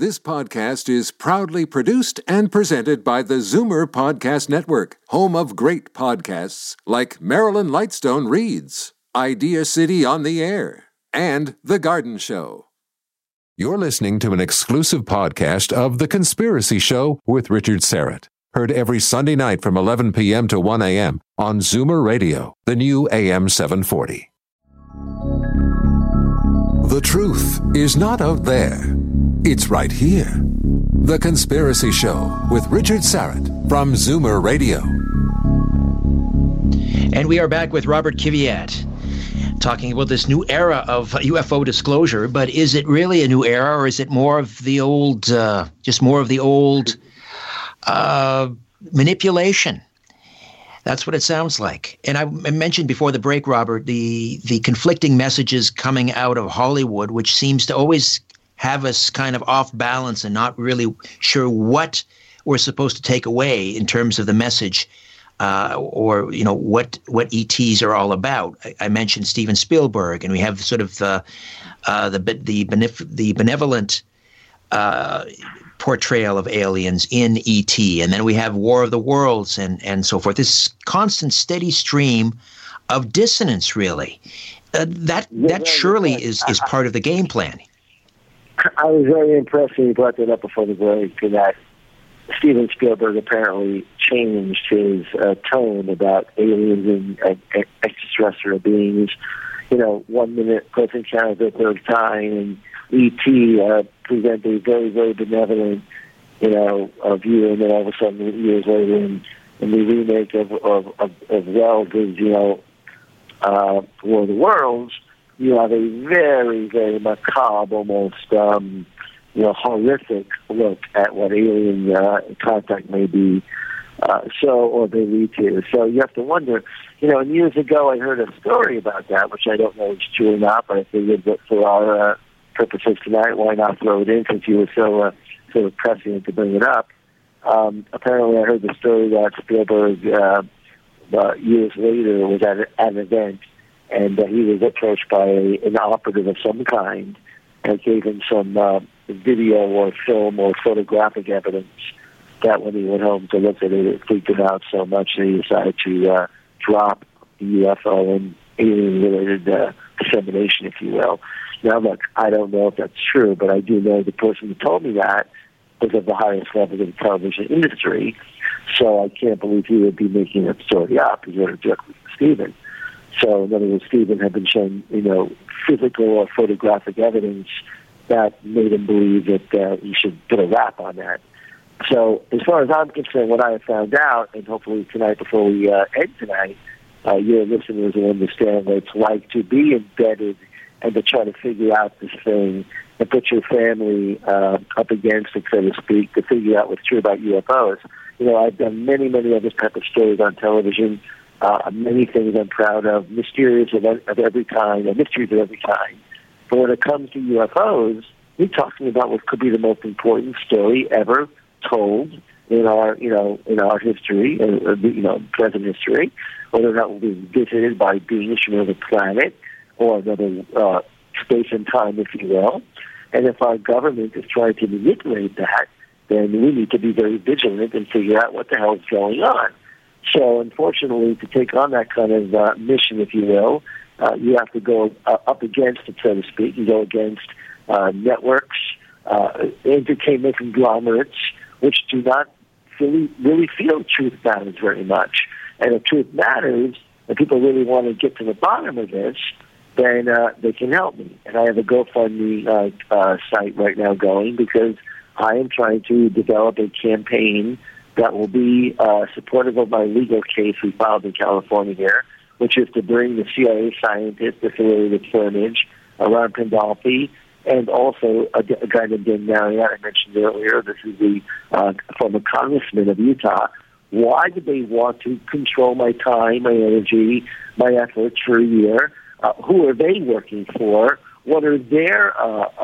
This podcast is proudly produced and presented by the Zoomer Podcast Network, home of great podcasts like Marilyn Lightstone Reads, Idea City on the Air, and The Garden Show. You're listening to an exclusive podcast of The Conspiracy Show with Richard Syrett. Heard every Sunday night from 11 p.m. to 1 a.m. on Zoomer Radio, the new AM 740. The truth is not out there. It's right here. The Conspiracy Show with Richard Syrett from Zoomer Radio. And we are back with Robert Kiviat, talking about this new era of UFO disclosure. But is it really a new era, or is it more of the old, manipulation? That's what it sounds like. And I mentioned before the break, Robert, the conflicting messages coming out of Hollywood, which seems to always have us kind of off balance and not really sure what we're supposed to take away in terms of the message, or what ETs are all about. I mentioned Steven Spielberg, and we have sort of the benevolent portrayal of aliens in E.T., and then we have War of the Worlds and so forth. This constant, steady stream of dissonance, really. That surely is part of the game plan. I was very impressed when you brought that up before the break, that Steven Spielberg apparently changed his tone about aliens and extraterrestrial beings. 1 minute Close Encounters of the Third Kind and E.T. present a very, very benevolent, view, and then all of a sudden, years later, in the remake of Wells' War of the Worlds, you have a very, very macabre, almost, horrific look at what alien contact may be, or they lead to. So you have to wonder, and years ago I heard a story about that, which I don't know if it's true or not, but I figured that for our purposes tonight, why not throw it in, since you were so sort of pressing to bring it up. Apparently I heard the story that Spielberg, years later, was at an event, and he was approached by an operative of some kind and gave him some video or film or photographic evidence that when he went home to look at it, it freaked him out so much that he decided to drop the UFO and alien-related dissemination, if you will. Now, look, I don't know if that's true, but I do know the person who told me that was of the highest level of the television industry, so I can't believe he would be making that story up. He wrote it directly to Stephen. So, in other words, Stephen had been shown, physical or photographic evidence that made him believe that he should put a wrap on that. So, as far as I'm concerned, what I have found out, and hopefully tonight before we end tonight, your listeners will understand what it's like to be embedded and to try to figure out this thing and put your family up against it, so to speak, to figure out what's true about UFOs. I've done many, many other type of stories on television, many things I'm proud of, mysteries of every kind, and mysteries of every kind. But when it comes to UFOs, we're talking about what could be the most important story ever told in our history, present history, whether or not we're being visited by beings from another planet or another space and time, if you will. And if our government is trying to manipulate that, then we need to be very vigilant and figure out what the hell is going on. So, unfortunately, to take on that kind of mission, if you will, you have to go up against it, so to speak. You go against networks, entertainment conglomerates, which do not really feel truth matters very much. And if truth matters, and people really want to get to the bottom of this, then they can help me. And I have a GoFundMe site right now going, because I am trying to develop a campaign that will be supportive of my legal case we filed in California here, which is to bring the CIA scientist affiliated with Firmage, Ron Pandolfi, and also a guy named Dan Marriott I mentioned earlier. This is the former congressman of Utah. Why do they want to control my time, my energy, my efforts for a year? Who are they working for? What are their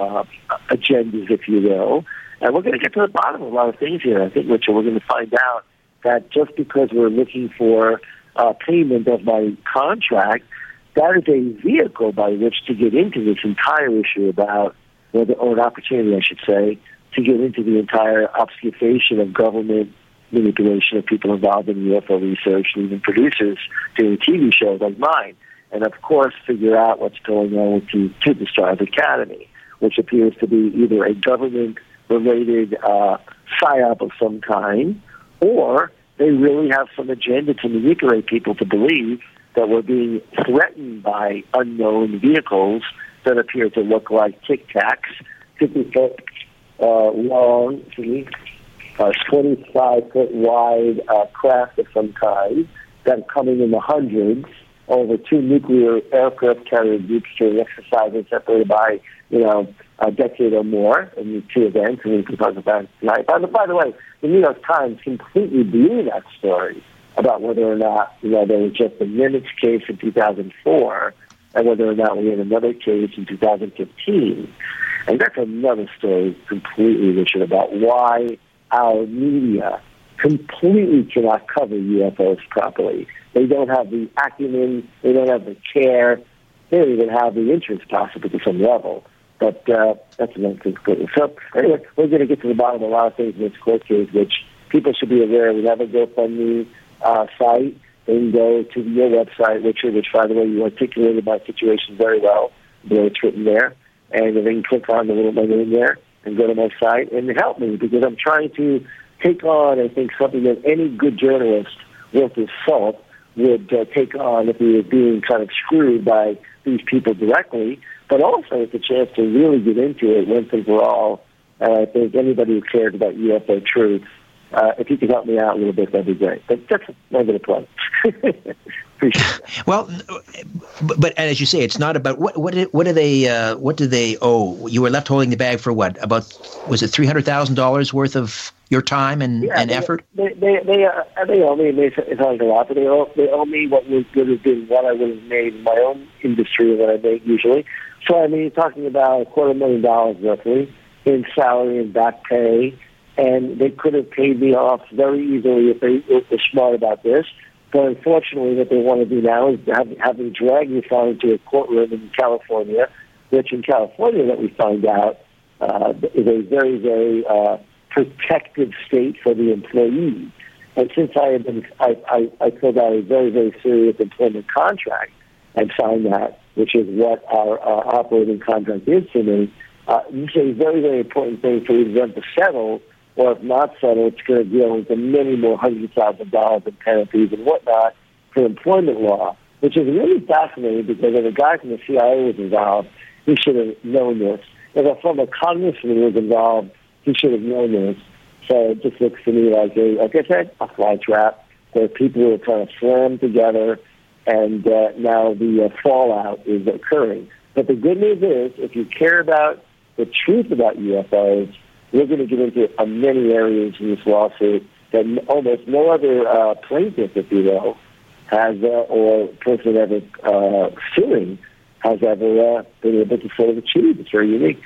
agendas, if you will? And we're going to get to the bottom of a lot of things here. I think, Richard, we're going to find out that just because we're looking for payment of my contract, that is a vehicle by which to get into this entire issue about, or an opportunity, I should say, to get into the entire obfuscation of government manipulation of people involved in UFO research, and even producers doing TV shows like mine. And, of course, figure out what's going on with the Stars Academy, which appears to be either a government-related psyop of some kind, or they really have some agenda to manipulate people to believe that we're being threatened by unknown vehicles that appear to look like Tic Tacs, 50-foot long, 25-foot wide craft of some kind that are coming in the hundreds over 2 nuclear aircraft carrier groups during exercises separated by, a decade or more in the 2 events, and we can talk about it tonight. By the way, the New York Times completely blew that story about whether or not, there was just a Nimitz case in 2004 and whether or not we had another case in 2015. And that's another story completely, Richard, about why our media completely cannot cover UFOs properly. They don't have the acumen, they don't have the care, they don't even have the interest possibly to some level. But that's another thing. So anyway, we're going to get to the bottom of a lot of things in this court case, which people should be aware. We have a GoFundMe site. They can go to your website, Richard, which, by the way, you articulated my situation very well, the way it's written there. And they can click on the little my name there and go to my site and help me, because I'm trying to take on, I think, something that any good journalist worth his salt would take on if he was being kind of screwed by these people directly, but also it's a chance to really get into it once and for all. And I think anybody who cares about UFO truth, if you could help me out a little bit, that'd be great. But that's my bit of plug. Appreciate that. Well, but as you say, it's not about what do they owe? You were left holding the bag for what? About, was it $300,000 worth of your time and effort? They owe me. It's not a lot, but they owe me what would have been what I would have made in my own industry and what I make usually. So I mean, you're talking about $250,000 roughly in salary and back pay, and they could have paid me off very easily if they were smart about this. But unfortunately, what they want to do now is have me drag me into a courtroom in California, which in California, that we find out, is a very, very protective state for the employee. And since I filled out a very, very serious employment contract and signed that, which is what our operating contract is to me, this is a very, very important thing for them to settle. Or if not settled, it's going to deal with many more $100,000 in penalties and whatnot for employment law, which is really fascinating, because if a guy from the CIA was involved, he should have known this. If a former congressman was involved, he should have known this. So it just looks to me like I said, a fly trap where people are kind of slammed together, and now the fallout is occurring. But the good news is, if you care about the truth about UFOs, we're going to get into many areas in this lawsuit that almost no other plaintiff, if you will, has, or person ever suing, has ever been able to sort of achieve. It's very unique.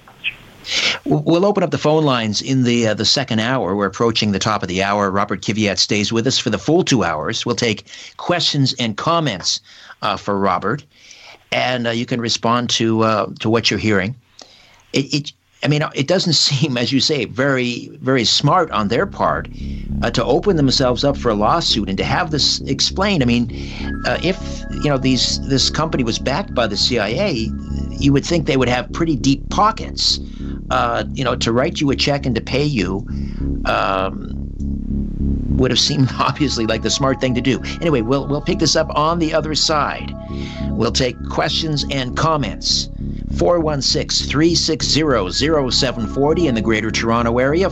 We'll open up the phone lines in the second hour. We're approaching the top of the hour. Robert Kiviat stays with us for the full 2 hours. We'll take questions and comments for Robert, and you can respond to what you're hearing. It doesn't seem, as you say, very, very smart on their part to open themselves up for a lawsuit and to have this explained. I mean, if this company was backed by the CIA, you would think they would have pretty deep pockets. To write you a check and to pay you would have seemed obviously like the smart thing to do. Anyway, we'll pick this up on the other side. We'll take questions and comments. 416-360-0740 in the Greater Toronto Area,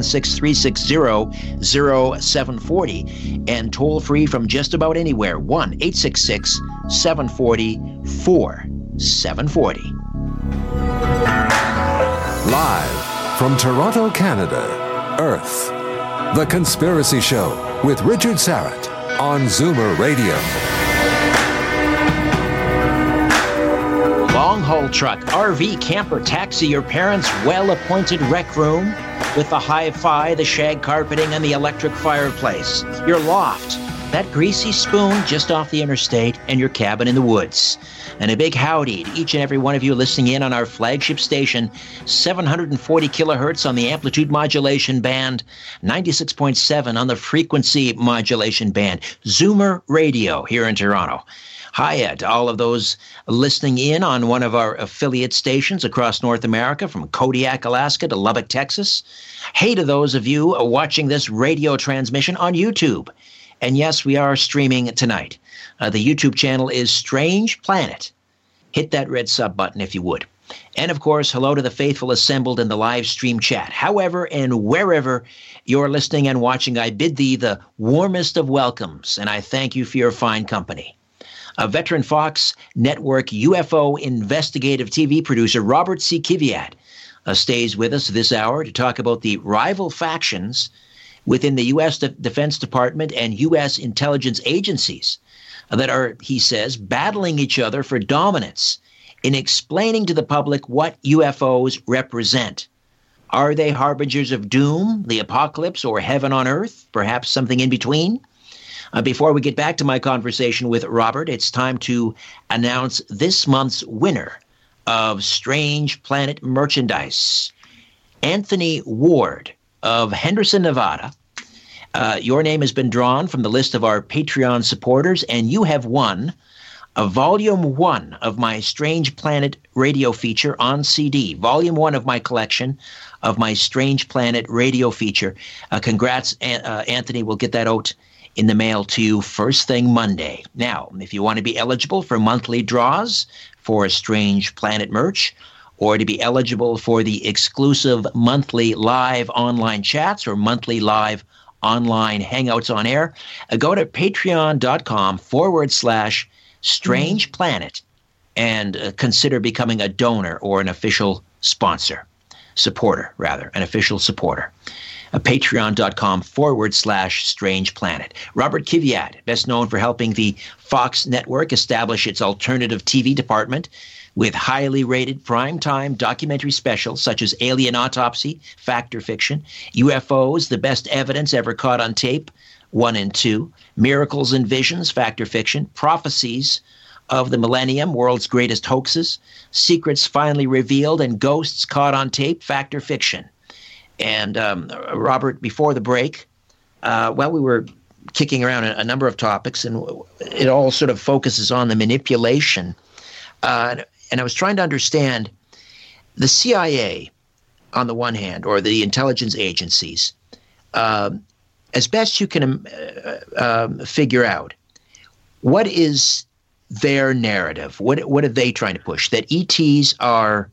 416-360-0740, and toll free from just about anywhere, 1-866-740-4740. Live from Toronto, Canada, Earth, The Conspiracy Show with Richard Syrett on Zoomer Radio. Long-haul truck, RV, camper, taxi, your parents' well-appointed rec room with the hi-fi, the shag carpeting, and the electric fireplace. Your loft, that greasy spoon just off the interstate, and your cabin in the woods. And a big howdy to each and every one of you listening in on our flagship station, 740 kilohertz on the amplitude modulation band, 96.7 on the frequency modulation band, Zoomer Radio here in Toronto. Hi to all of those listening in on one of our affiliate stations across North America, from Kodiak, Alaska to Lubbock, Texas. Hey to those of you watching this radio transmission on YouTube. And yes, we are streaming tonight. The YouTube channel is Strange Planet. Hit that red sub button if you would. And of course, hello to the faithful assembled in the live stream chat. However and wherever you're listening and watching, I bid thee the warmest of welcomes, and I thank you for your fine company. A veteran Fox Network UFO investigative TV producer, Robert C. Kiviat, stays with us this hour to talk about the rival factions within the U.S. Defense Department and U.S. intelligence agencies that are, he says, battling each other for dominance in explaining to the public what UFOs represent. Are they harbingers of doom, the apocalypse, or heaven on earth? Perhaps something in between? Before we get back to my conversation with Robert, it's time to announce this month's winner of Strange Planet merchandise, Anthony Ward of Henderson, Nevada. Your name has been drawn from the list of our Patreon supporters, and you have won a Volume 1 of my Strange Planet radio feature on CD. Volume 1 of my collection of my Strange Planet radio feature. Congrats, Anthony. We'll get that out in the mail to you first thing Monday. Now, if you want to be eligible for monthly draws for Strange Planet merch, or to be eligible for the exclusive monthly live online chats or monthly live online hangouts on air, go to patreon.com/Strange Planet and consider becoming a donor or an official supporter. Patreon.com/Strange Planet. Robert Kiviat, best known for helping the Fox Network establish its alternative TV department with highly rated primetime documentary specials such as Alien Autopsy, Fact or Fiction, UFOs, The Best Evidence Ever Caught on Tape, 1 and 2, Miracles and Visions, Fact or Fiction, Prophecies of the Millennium, World's Greatest Hoaxes, Secrets Finally Revealed, and Ghosts Caught on Tape, Fact or Fiction. And Robert, before the break, we were kicking around a number of topics, and it all sort of focuses on the manipulation. And I was trying to understand the CIA, on the one hand, or the intelligence agencies, as best you can figure out, what is their narrative? What are they trying to push? That ETs are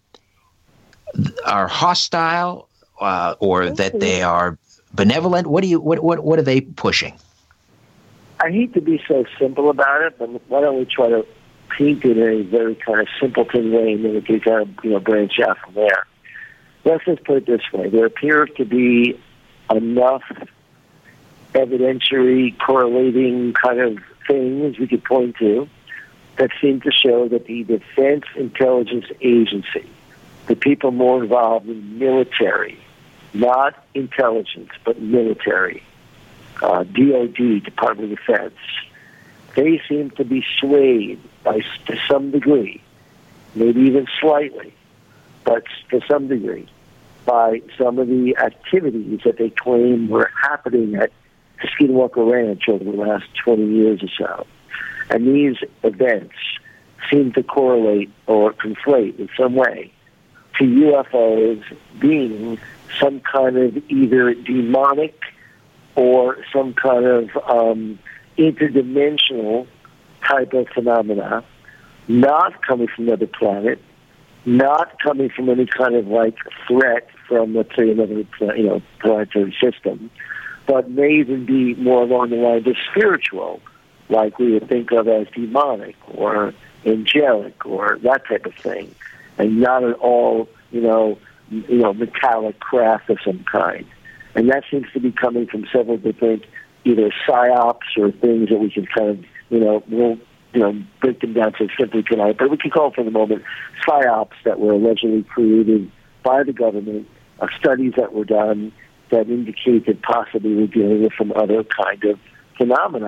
hostile, or that they are benevolent? What are they pushing? I hate to be so simple about it, but why don't we try to paint it in a very kind of simpleton way, and then we can kind of branch out from there. Let's just put it this way: there appears to be enough evidentiary correlating kind of things we could point to that seem to show that the Defense Intelligence Agency, the people more involved in military, not intelligence, but military, DOD, Department of Defense, they seem to be swayed to some degree, maybe even slightly, but to some degree, by some of the activities that they claim were happening at Skinwalker Ranch over the last 20 years or so. And these events seem to correlate or conflate in some way to UFOs being some kind of either demonic or some kind of interdimensional type of phenomena, not coming from another planet, not coming from any kind of like threat from, let's say, another planetary system, but may even be more along the lines of spiritual, like we would think of as demonic or angelic or that type of thing, and not at all, metallic craft of some kind. And that seems to be coming from several different either psyops or things that we can kind of, we'll break them down so simply tonight, but we can call for the moment psyops that were allegedly created by the government, studies that were done that indicate that possibly we're dealing with some other kind of phenomena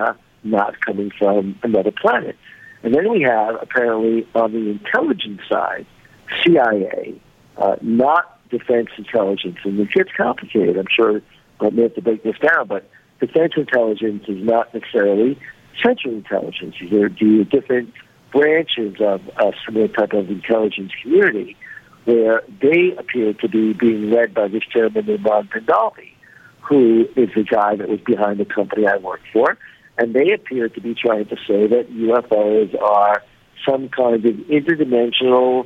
not coming from another planet. And then we have, apparently, on the intelligence side, CIA, not defense intelligence. And it gets complicated. I'm sure I may have to break this down, but defense intelligence is not necessarily central intelligence. There are different branches of a similar type of intelligence community where they appear to be being led by this gentleman named Ron Pandolfi, who is the guy that was behind the company I worked for. And they appear to be trying to say that UFOs are some kind of interdimensional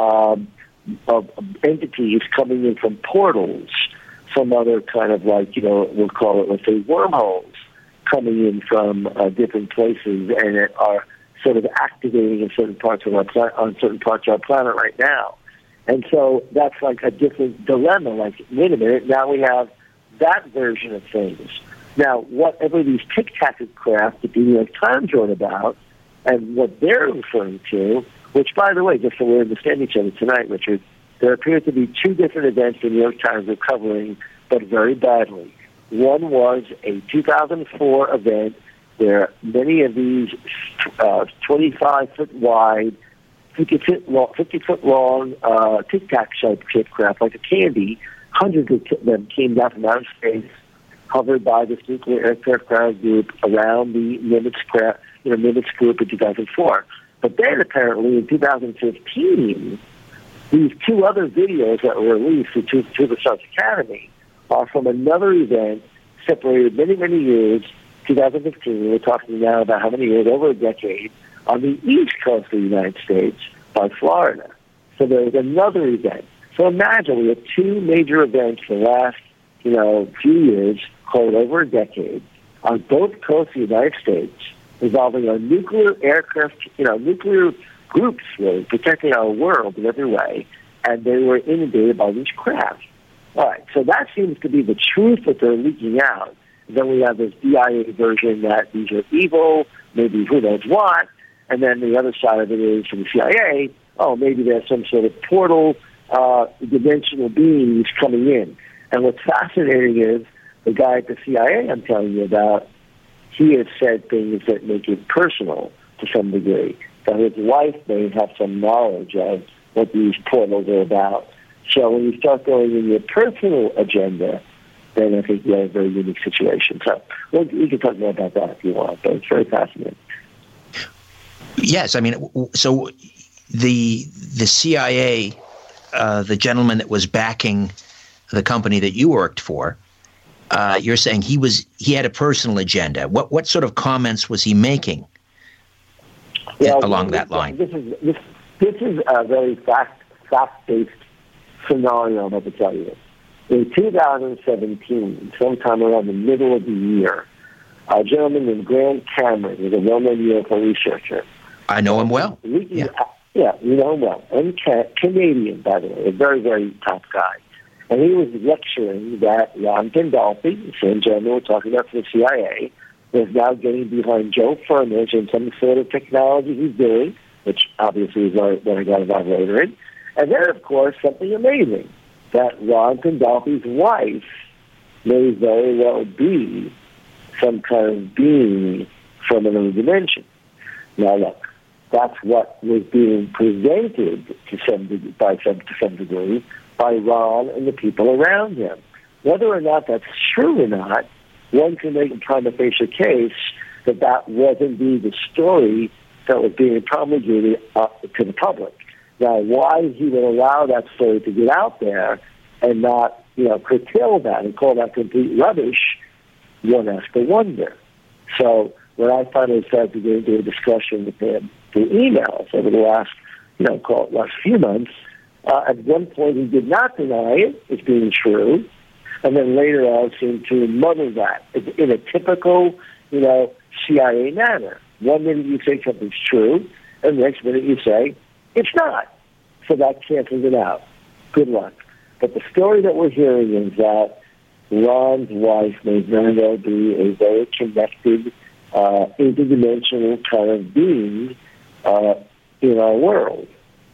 of entities coming in from portals, some other kind of like, we'll call it, let's say, wormholes coming in from different places and are sort of activating in certain parts of our planet right now. And so that's like a different dilemma. Like, wait a minute, now we have that version of things. Now, whatever these tic-tac craft that the New York Times wrote about and what they're referring to, which, by the way, just so we understand each other tonight, Richard, there appear to be two different events the New York Times are covering, but very badly. One was a 2004 event where many of these 25-foot wide, 50-foot long tic-tac-shaped craft, like a candy, hundreds of them came down from outer space, hovered by this nuclear aircraft ground group around the Nimitz group in 2004. But then apparently in 2015, these two other videos that were released to the Stars Academy are from another event separated many, many years, 2015. We're talking now about how many years, over a decade, on the east coast of the United States by Florida. So there was another event. So imagine we have two major events for the last, few years, called over a decade, on both coasts of the United States, involving our nuclear aircraft, nuclear groups, really, protecting our world in every way, and they were inundated by these craft. All right, so that seems to be the truth that they're leaking out. Then we have this DIA version that these are evil, maybe who knows what, and then the other side of it is from the CIA, maybe there's some sort of portal, dimensional beings coming in. And what's fascinating is the guy at the CIA I'm telling you about, he has said things that make it personal to some degree. That his wife may have some knowledge of what these portals are about. So when you start going in your personal agenda, then I think you have a very unique situation. So we can talk more about that if you want, but it's very fascinating. Yes, I mean, so the CIA, the gentleman that was backing the company that you worked for, you're saying he had a personal agenda. What sort of comments was he making along that line? This is a very fact-based scenario, I'm going to tell you. In 2017, sometime around the middle of the year, a gentleman named Grant Cameron was a well-known UFO researcher. I know him well. Yeah, you know him well. And Canadian, by the way, a very, very top guy. And he was lecturing that Ron Pandolfi, the same gentleman we're talking about from the CIA, was now getting behind Joe Furnish and some sort of technology he's doing, which obviously is what I got involved later in. And then, of course, something amazing, that Ron Pandolfi's wife may very well be some kind of being from another dimension. Now, look, that's what was being presented to some degree by Ron and the people around him. Whether or not that's true or not, one can make a prima facie case that that was indeed the story that was being promulgated to the public. Now, why he would allow that story to get out there and not, curtail that and call that complete rubbish, one has to wonder. So when I finally started to get into a discussion with him through emails over the last few months, at one point he did not deny it as being true, and then later on seemed to muddle that in a typical, CIA manner. 1 minute you say something's true, and the next minute you say it's not. So that cancels it out. Good luck. But the story that we're hearing is that Ron's wife may very well be a very connected, interdimensional kind of being in our world.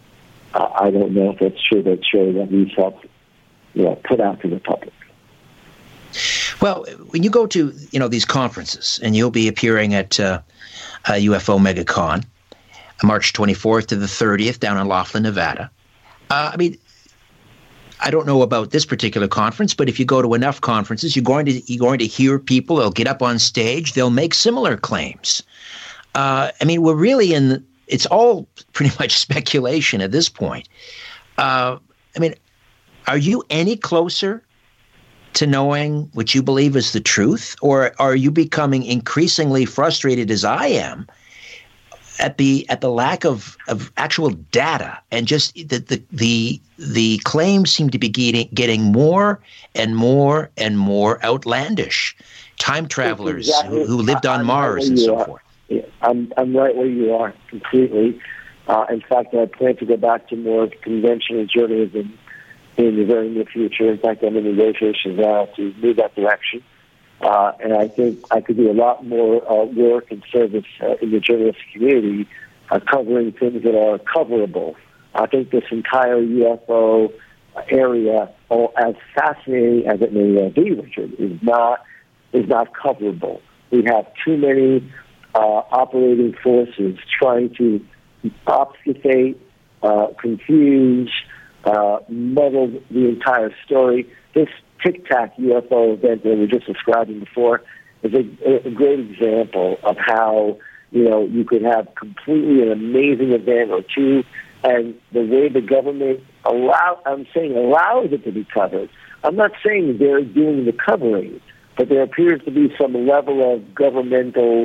I don't know if that's true. That's true that he's helped, put out to the public. Well, when you go to these conferences, and you'll be appearing at UFO MegaCon, March 24th to the 30th down in Laughlin, Nevada. I mean, I don't know about this particular conference, but if you go to enough conferences, you're going to hear people. They'll get up on stage. They'll make similar claims. I mean, we're really it's all pretty much speculation at this point. I mean, are you any closer to knowing what you believe is the truth, or are you becoming increasingly frustrated, as I am, at the lack of actual data, and just the claims seem to be getting more and more and more outlandish? Time travelers exactly. who lived on Mars and so forth. Yeah, I'm right where you are completely. In fact, I plan to go back to more conventional journalism in the very near future. In fact, I'm in negotiations now to move that direction. And I think I could do a lot more work and service in the journalistic community covering things that are coverable. I think this entire UFO area, as fascinating as it may be, Richard, is not coverable. We have too many operating forces trying to obfuscate, confuse, muddle the entire story. This Tic Tac UFO event that we were just describing before is a great example of how, you could have completely an amazing event or two, and the way the government allows it to be covered. I'm not saying they're doing the covering, but there appears to be some level of governmental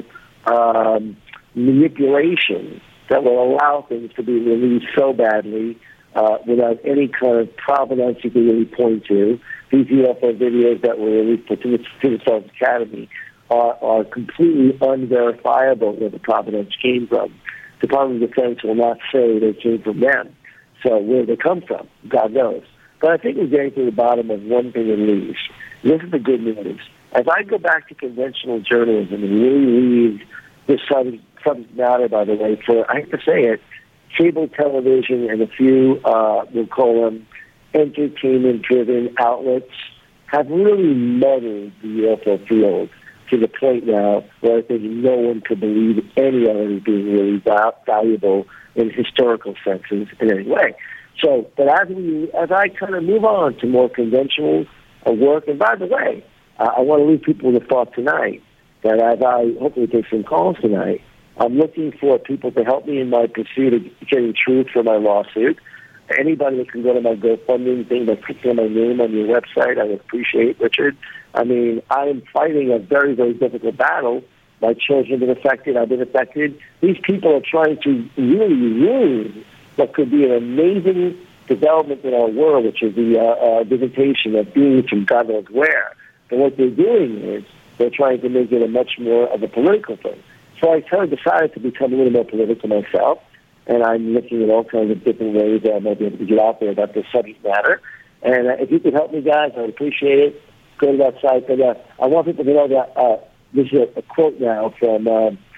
manipulation that will allow things to be released so badly without any kind of provenance you can really point to. These UFO videos that were released for Student Science Academy are completely unverifiable where the provenance came from. The Department of Defense will not say they came from them. So where they come from, God knows. But I think we're getting to the bottom of one thing at least. This is the good news. As I go back to conventional journalism and really read this subject matter, by the way, for, I hate to say it, cable television and a few, we'll call them entertainment-driven outlets, have really muddled the UFO field to the point now where I think no one could believe any of it as being really valuable in historical senses in any way. So, but as I kind of move on to more conventional work, and by the way, I want to leave people with a thought tonight that as I hopefully take some calls tonight, I'm looking for people to help me in my pursuit of getting truth for my lawsuit. Anybody that can go to my GoFundMe thing by clicking on my name on your website, I would appreciate, Richard. I mean, I am fighting a very, very difficult battle. My children have been affected. I've been affected. These people are trying to really ruin what could be an amazing development in our world, which is the visitation of beings from God knows where. But what they're doing is they're trying to make it a much more of a political thing. So I kind of decided to become a little more political myself, and I'm looking at all kinds of different ways that I might be able to get out there about this subject matter. And if you could help me, guys, I'd appreciate it. Go to that site. But I want people to know that this is a quote now from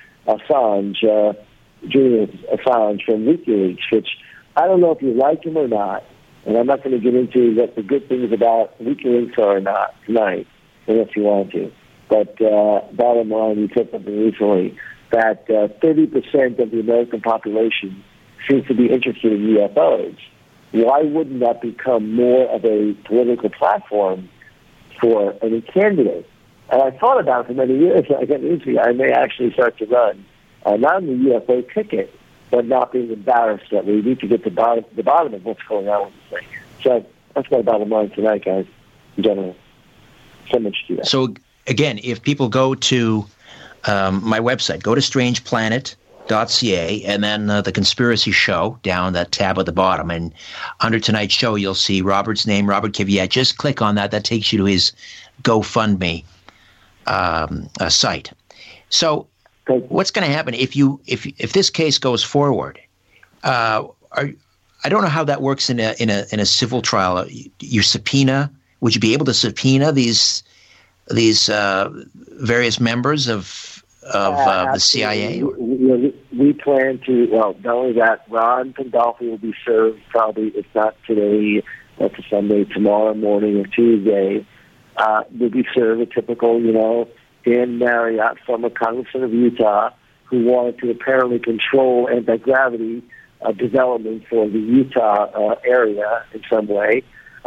Assange, Julian Assange from WikiLeaks, which I don't know if you like him or not, and I'm not going to get into what the good things about WikiLeaks are or not tonight, unless you want to. But bottom line, you said something recently that 30% of the American population seems to be interested in UFOs. Why wouldn't that become more of a political platform for any candidate? And I thought about it for many years. I got into I may actually start to run not on the UFO ticket, but not being embarrassed that we need to get to the bottom of what's going on with this thing. So that's my bottom line tonight, guys, in general. So much to that. So, again, if people go to my website, go to strangeplanet.ca, and then the Conspiracy Show down that tab at the bottom. And under tonight's show, you'll see Robert's name, Robert Kiviat. Just click on that. That takes you to his GoFundMe site. So what's going to happen if this case goes forward? I don't know how that works in a civil trial. You subpoena? Would you be able to subpoena these various members of the CIA? We plan to. Well, not only that, Ron Pandolfi will be served probably, if not today, that's a Sunday, tomorrow morning or Tuesday. maybe serve a typical, Dan Marriott, former congressman of Utah, who wanted to apparently control anti-gravity development for the Utah area in some way.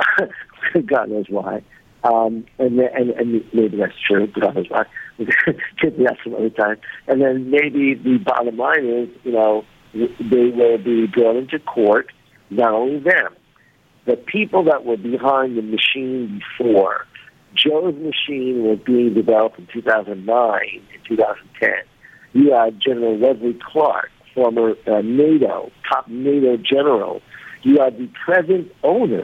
God knows why. And maybe that's true. God knows why. Could be that some other time. And then maybe the bottom line is, they will be brought into court. Not only them, the people that were behind the machine before. Joe's machine was being developed in 2009 and 2010. You had General Wesley Clark, former top NATO general. You had the present owner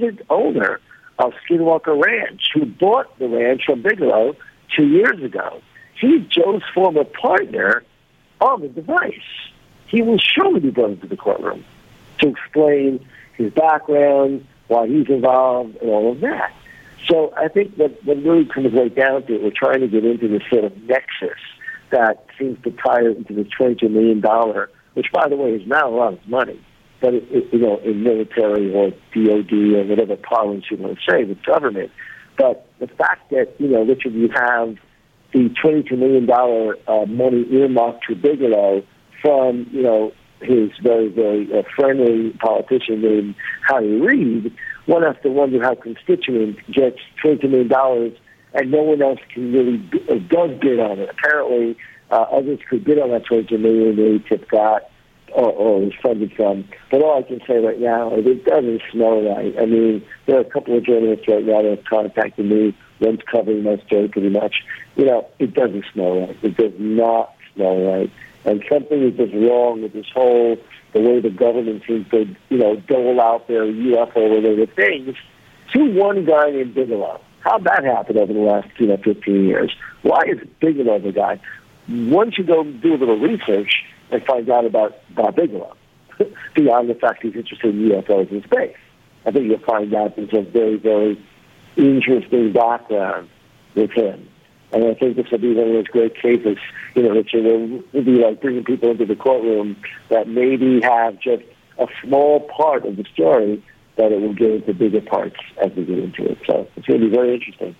of Skinwalker Ranch, who bought the ranch from Bigelow 2 years ago. He's Joe's former partner on the device. He will surely be brought into the courtroom to explain his background, why he's involved, and all of that. So I think that really comes right down to it, we're trying to get into this sort of nexus that seems to tie into the $22 million, which, by the way, is not a lot of money, but in military or DOD or whatever parlance you want to say with government. But the fact that, Richard, you have the $22 million money earmarked to Bigelow from, his very, very friendly politician named Harry Reid, one has to wonder how constituent gets $22 million and no one else can really does bid on it. Apparently, others could bid on that $22 million they tip got or was funded from. But all I can say right now is it doesn't smell right. I mean, there are a couple of journalists right now that have contacted me. One's covering my story pretty much. It doesn't smell right. It does not smell right. And something is just wrong with this whole, the way the government seems to, dole out their UFO-related things to one guy named Bigelow. How'd that happen over the last, 15 years? Why is Bigelow the guy? Once you go do a little research and find out about Bob Bigelow, beyond the fact he's interested in UFOs in space, I think you'll find out there's a very, very interesting background with him. And I think this will be one of those great cases, Richard, will be like bringing people into the courtroom that maybe have just a small part of the story, but it will get into bigger parts as we get into it. So it's going to be very interesting.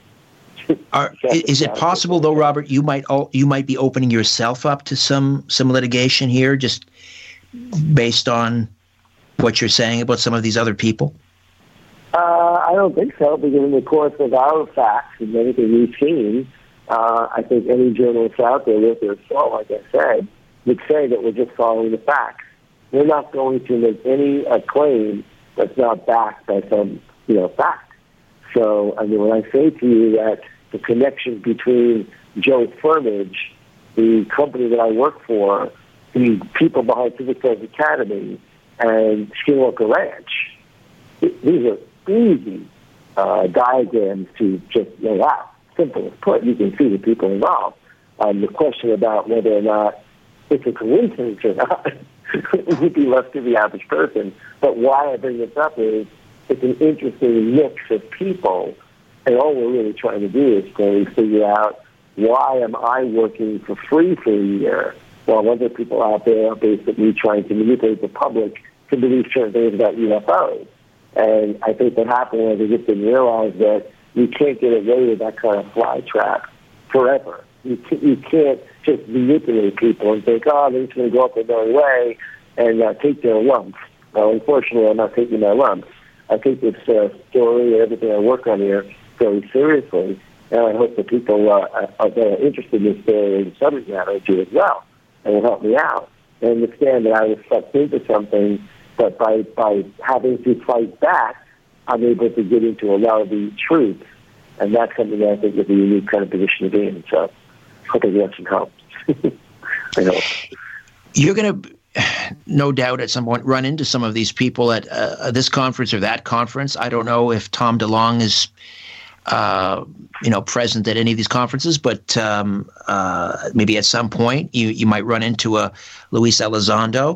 Is it possible, though, Robert, you might be opening yourself up to some litigation here, just based on what you're saying about some of these other people? I don't think so, because in the course of our facts and everything we've seen, I think any journalist out there with their soul, like I said, would say that we're just following the facts. We're not going to make any claim that's not backed by some, fact. So, when I say to you that the connection between Joe Firmage, the company that I work for, the people behind Civic Stars Academy, and Skinwalker Ranch, these are easy diagrams to just lay out. Simple as put, you can see the people involved. The question about whether or not it's a coincidence or not would be left to the average person. But why I bring this up is it's an interesting mix of people, and all we're really trying to do is to figure out why am I working for free for a year while other people out there are basically trying to manipulate the public to believe certain things about UFOs. And I think what happened was they just didn't realize that you can't get away with that kind of fly trap forever. You can't just manipulate people and think, they're just going to go up their merry way and take their lumps. Well, unfortunately, I'm not taking my lumps. I take this story and everything I work on here very seriously, and I hope that people that are interested in this story and subject matter do as well, and will help me out and understand that I was sucked into something, but by having to fight back, I'm able to get into a lot of the truth, and that's something that I think is a unique kind of position to be in. So, hope I get some help. I know. You're going to, no doubt, at some point run into some of these people at this conference or that conference. I don't know if Tom DeLonge is, present at any of these conferences, but maybe at some point you might run into a Luis Elizondo.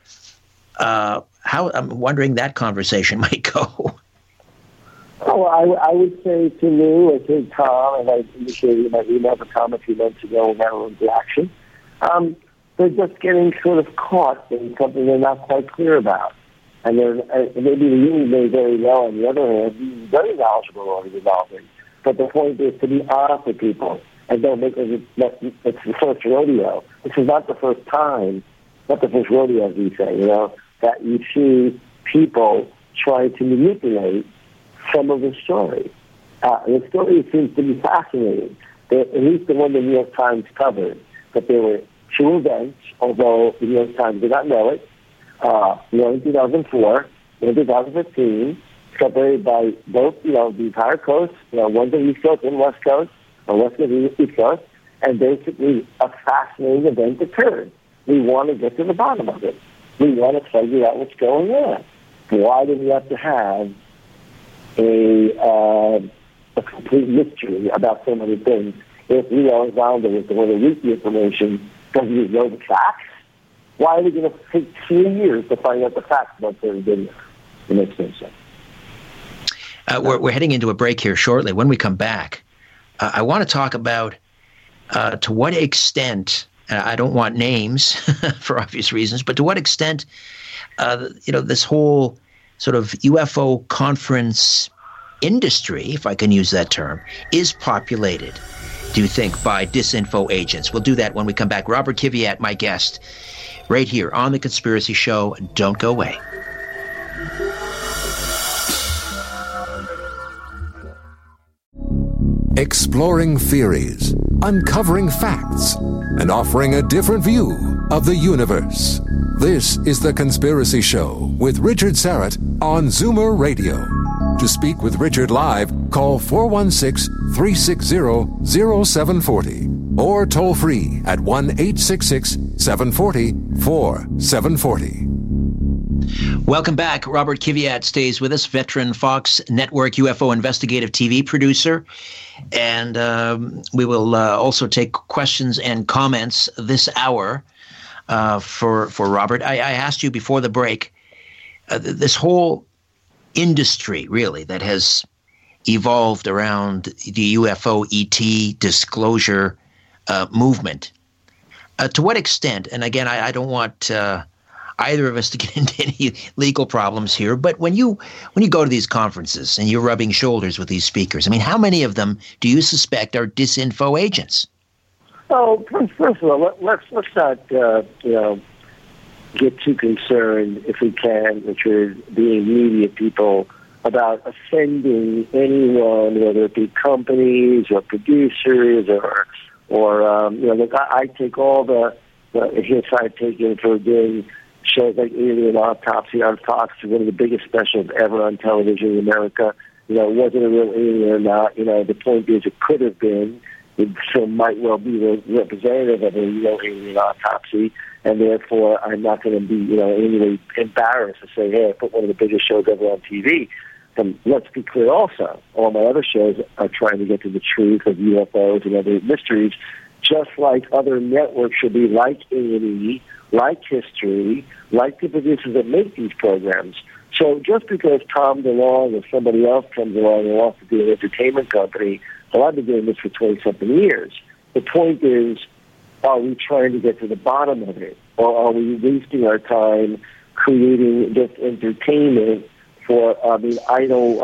How I'm wondering that conversation might go. Oh, I would say to Lou or to Tom, and I indicated in my email to Tom a few months ago in Maryland Jackson, they're just getting sort of caught in something they're not quite clear about. And maybe Lou may very well, on the other hand, be very knowledgeable on the development. But the point is to be honest with people and don't make it, it's the first rodeo. This is not the first time, not the first rodeo, as we say, that you see people trying to manipulate some of the story. The story seems to be fascinating. At least the one the New York Times covered, that there were two events, although the New York Times did not know it, one in 2004, one in 2015, separated by both, the entire coast, one the East Coast and West Coast, or West Coast and East Coast, and basically a fascinating event occurred. We want to get to the bottom of it. We want to figure out what's going on. Why do we have to have a complete mystery about so many things if Lee Alexander is the one to leak the information? Does he know the facts? Why are we going to take 2 years to find out the facts about certain videos? It makes no sense. We're heading into a break here shortly. When we come back, I want to talk about to what extent, I don't want names for obvious reasons, but to what extent, this whole sort of UFO conference industry, if I can use that term, is populated, do you think, by disinfo agents? We'll do that when we come back. Robert Kiviat, my guest, right here on The Conspiracy Show. Don't go away. Exploring theories, uncovering facts, and offering a different view of the universe. This is The Conspiracy Show with Richard Syrett on Zoomer Radio. To speak with Richard live, call 416-360-0740 or toll free at 1-866-740-4740. Welcome back. Robert Kiviat stays with us, veteran Fox Network UFO investigative TV producer. And we will also take questions and comments this hour for Robert. I asked you before the break, this whole industry, really, that has evolved around the UFO ET disclosure movement. To what extent, and again, I don't want either of us to get into any legal problems here, but when you go to these conferences and you're rubbing shoulders with these speakers, I mean, how many of them do you suspect are disinfo agents? Oh, first of all, let's not get too concerned, if we can, which is being media people, about offending anyone, whether it be companies or producers or look, I take all the hits I've taken for doing shows like Alien Autopsy on Fox, one of the biggest specials ever on television in America. Was it a real alien or not? The point is it could have been. It so might well be the representative of a real alien autopsy, and therefore I'm not going to be, in any way embarrassed to say, hey, I put one of the biggest shows ever on TV. And let's be clear also, all my other shows are trying to get to the truth of UFOs and other mysteries, just like other networks should be, like A&E, like History, like the producers that make these programs. So just because Tom DeLonge or somebody else comes along and wants to do an entertainment company, well, I've been doing this for 20-something years. The point is, are we trying to get to the bottom of it? Or are we wasting our time creating this entertainment for, idle,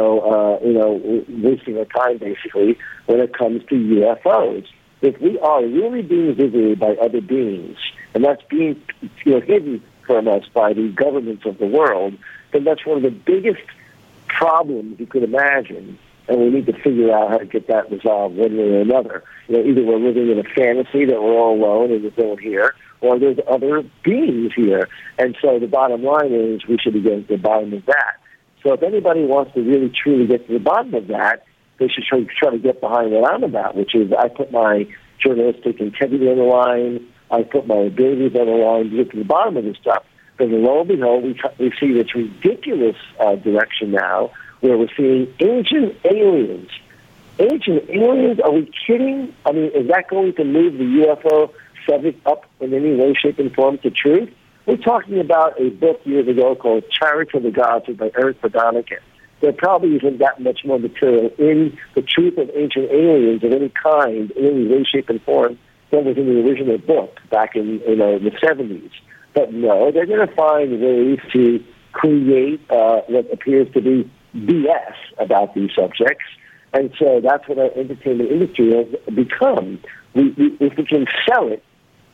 wasting our time, basically, when it comes to UFOs? If we are really being visited by other beings, and that's being hidden from us by the governments of the world, then that's one of the biggest problems you could imagine, and we need to figure out how to get that resolved one way or another. Either we're living in a fantasy that we're all alone and there's no one here, or there's other beings here. And so the bottom line is we should be getting to the bottom of that. So if anybody wants to really truly get to the bottom of that, they should try to get behind what I'm about, which is I put my journalistic integrity on the line, I put my abilities on the line to get to the bottom of this stuff. But lo and behold, we see this ridiculous direction now where we're seeing ancient aliens. Ancient aliens? Are we kidding? I mean, is that going to move the UFO subject up in any way, shape, and form to truth? We're talking about a book years ago called Chariots of the Gods by Eric Verdonican. There probably isn't that much more material in the truth of ancient aliens of any kind, in any way, shape, and form, than was in the original book back in the 70s. But no, they're going to find ways to create what appears to be BS about these subjects And so that's what our entertainment industry has become. If we can sell it,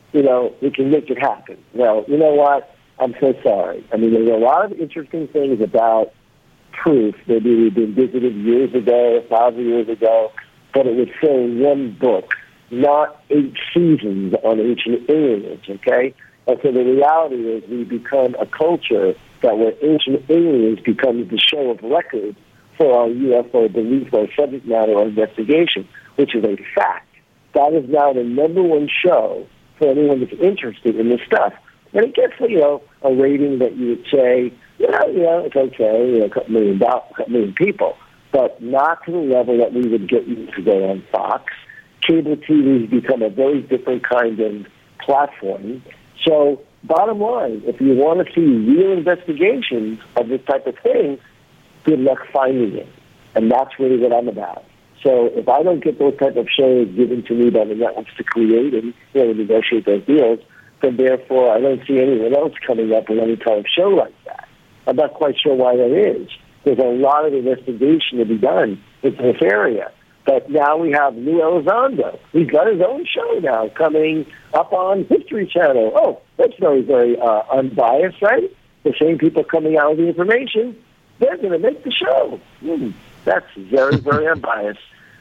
we can make it happen. Well, you know what? I'm so sorry. I mean, there's a lot of interesting things about proof. Maybe we've been visited years ago, 1,000 years ago, but it would fill one book, not 8 seasons on ancient aliens, okay? And so the reality is we become a culture that where ancient aliens becomes the show of record for our UFO belief or subject matter or investigation, which is a fact. That is now the number one show for anyone that's interested in this stuff. And it gets, a rating that you would say, it's okay, a couple million people, but not to the level that we would get you to go on Fox. Cable TV has become a very different kind of platform. So, bottom line, if you want to see real investigations of this type of thing, good luck finding it. And that's really what I'm about. So if I don't get those type of shows given to me by the networks to create and negotiate those deals, then therefore I don't see anyone else coming up with any kind of show like that. I'm not quite sure why that is. There's a lot of investigation to be done in this area. But now we have Lou Elizondo. He's got his own show now coming up on History Channel. Oh, that's very, very unbiased, right? The same people coming out with the information, they're going to make the show. That's very, very unbiased.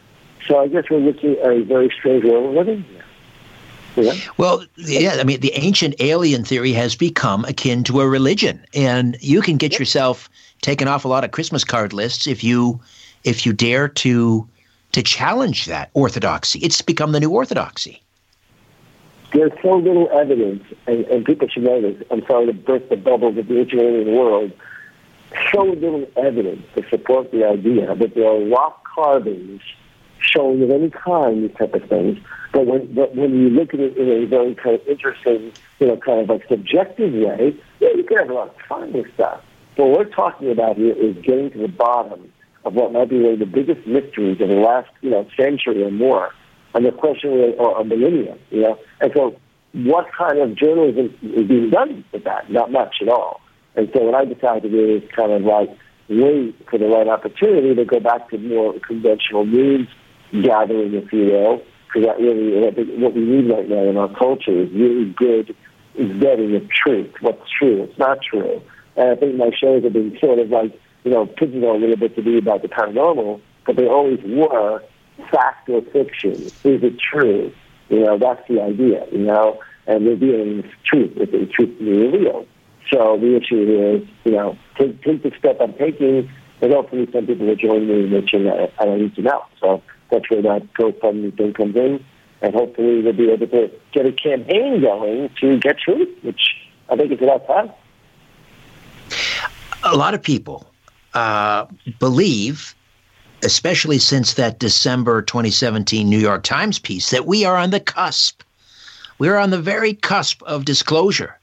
So I guess we're looking at a very strange world we're living here. Yeah. Well, yeah, I mean, the ancient alien theory has become akin to a religion, and you can get yourself taken off a lot of Christmas card lists if you dare to challenge that orthodoxy. It's become the new orthodoxy. There's so little evidence, and people should know this. I'm sorry to burst the bubbles of the ancient alien world. So little evidence to support the idea that there are rock carvings showing of any kind, these type of things. But when you look at it in a very kind of interesting, kind of like subjective way, you can have a lot of fun with stuff. But what we're talking about here is getting to the bottom of what might be one of the biggest mysteries of the last, century or more, and the question or a millennium, And so what kind of journalism is being done with that? Not much at all. And so what I decided to do is kind of like wait for the right opportunity to go back to more conventional news gathering, if you will, because that really, what we need right now in our culture is really good vetting of truth. What's true, what's not true. And I think my shows have been sort of like, pigeonholed a little bit to be about the paranormal, but they always were fact or fiction. Is it true? That's the idea, and revealing truth, if the truth can be revealed. So the issue is, take the step I'm taking, and hopefully some people will join me in reaching I don't need to know. So that's where that GoFundMe thing comes in, and hopefully we'll be able to get a campaign going to get truth, which I think is about time. A lot of people believe, especially since that December 2017 New York Times piece, that we are on the cusp. We're on the very cusp of disclosure.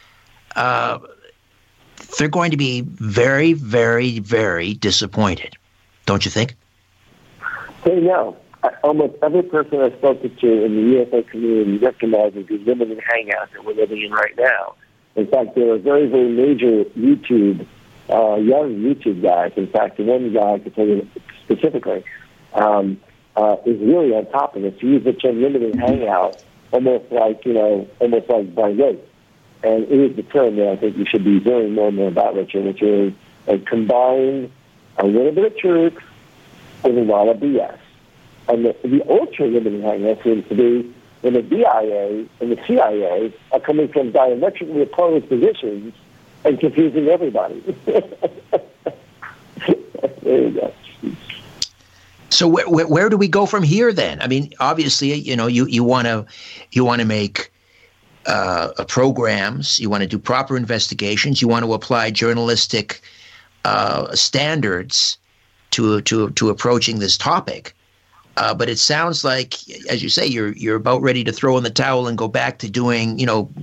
They're going to be very, very, very disappointed, don't you think? Hey, no. Almost every person I've spoken to in the UFO community recognizes the limited hangout that we're living in right now. In fact, there are very, very major young YouTube guys. In fact, the one guy, I can tell you specifically, is really on top of it. To use the term limited hangout, almost like by weight. And it is the term that I think you should be hearing more and more about, Richard, which is combine a little bit of truth with a lot of BS. And the ultra-limited hangout seems to be when the DIA and the CIA are coming from diametrically opposed positions and confusing everybody. There you go. So where do we go from here then? I mean, obviously, you want to make programs, you want to do proper investigations, you want to apply journalistic standards to approaching this topic. But it sounds like, as you say, you're about ready to throw in the towel and go back to doing,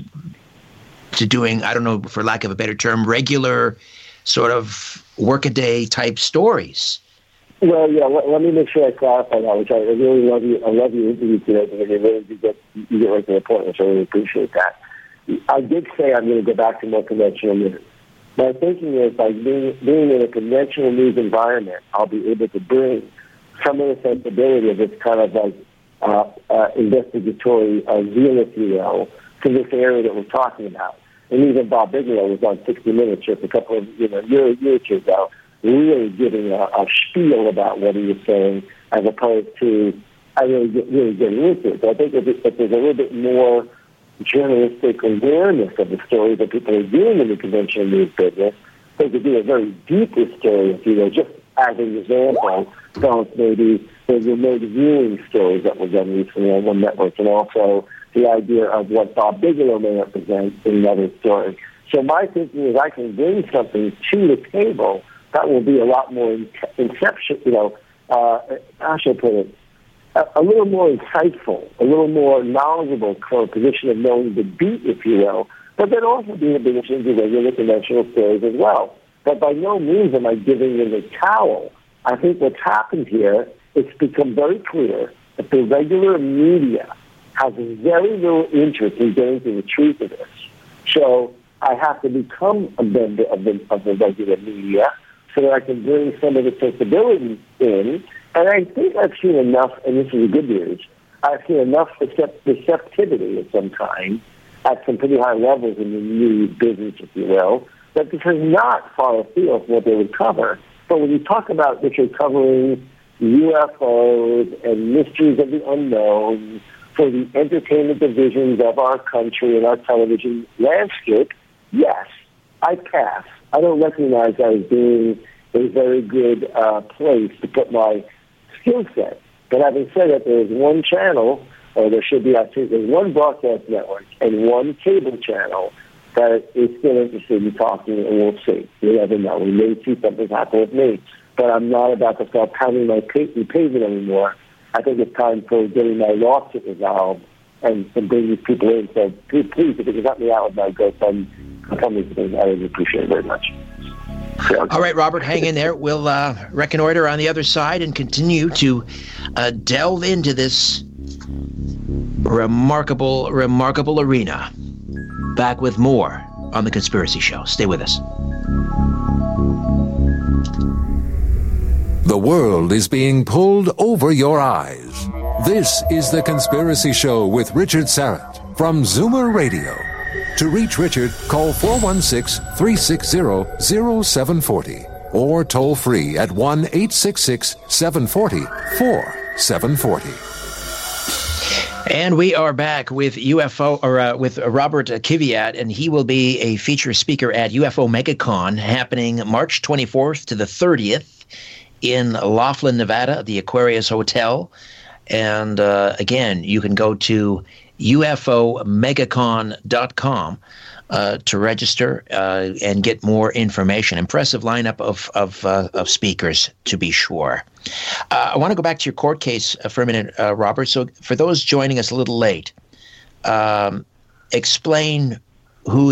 I don't know, for lack of a better term, regular sort of workaday type stories. Well, yeah. Let me make sure I clarify that, which I really love you. I love your interview today because you get right to the point, which I really appreciate that. I did say I'm going to go back to more conventional news. My thinking is by being in a conventional news environment, I'll be able to bring some of the sensibility of this kind of like investigatory zeal, if you will, to this area that we're talking about. And even Bob Bigelow was on 60 Minutes just a couple of year or two ago, really giving a spiel about what he was saying, as opposed to really getting into it. So I think if there's a little bit more journalistic awareness of the story that people are doing in the conventional news business, they could do a very deeper story, if you will, just as an example, don't maybe the remote viewing stories that were done recently on one network, and also the idea of what Bob Bigelow may represent in another story. So my thinking is I can bring something to the table that will be a lot more inception, how should I put it, a little more insightful, a little more knowledgeable from a position of knowing the beat, if you will, but then also being a position to regular conventional stories as well. But by no means am I giving in the towel. I think what's happened here, it's become very clear that the regular media has very little interest in getting to the truth of this. So I have to become a member of the regular media so that I can bring some of the sensibilities in. And I think I've seen enough, and this is the good news, I've seen enough receptivity of some kind at some pretty high levels in the news business, if you will, that this is not far afield from what they would cover. But when you talk about that you're covering UFOs and mysteries of the unknown for the entertainment divisions of our country and our television landscape, yes, I pass. I don't recognize that as being a very good place to put my skill set. But having said that, there is one channel, or there should be, I think, there's one broadcast network and one cable channel that is still interested in talking, and we'll see. You never know. We may see something happen with me. But I'm not about to start pounding my pavement anymore. I think it's time for getting my lawsuit resolved and bring these people in. So please, if you can help me out with my GoFundMe, I would appreciate it very much. So, all right, Robert, hang in there. We'll reconnoiter on the other side and continue to delve into this remarkable arena. Back with more on The Conspiracy Show. Stay with us. The world is being pulled over your eyes. This is The Conspiracy Show with Richard Syrett from Zoomer Radio. To reach Richard, call 416-360-0740 or toll free at 1-866-740-4740. And we are back with with Robert Kiviat, and he will be a feature speaker at UFO MegaCon happening March 24th to the 30th in Laughlin, Nevada, at the Aquarius Hotel. And again, you can go to UFOMegaCon.com to register and get more information. Impressive lineup of speakers, to be sure. I want to go back to your court case for a minute, Robert. So for those joining us a little late, explain who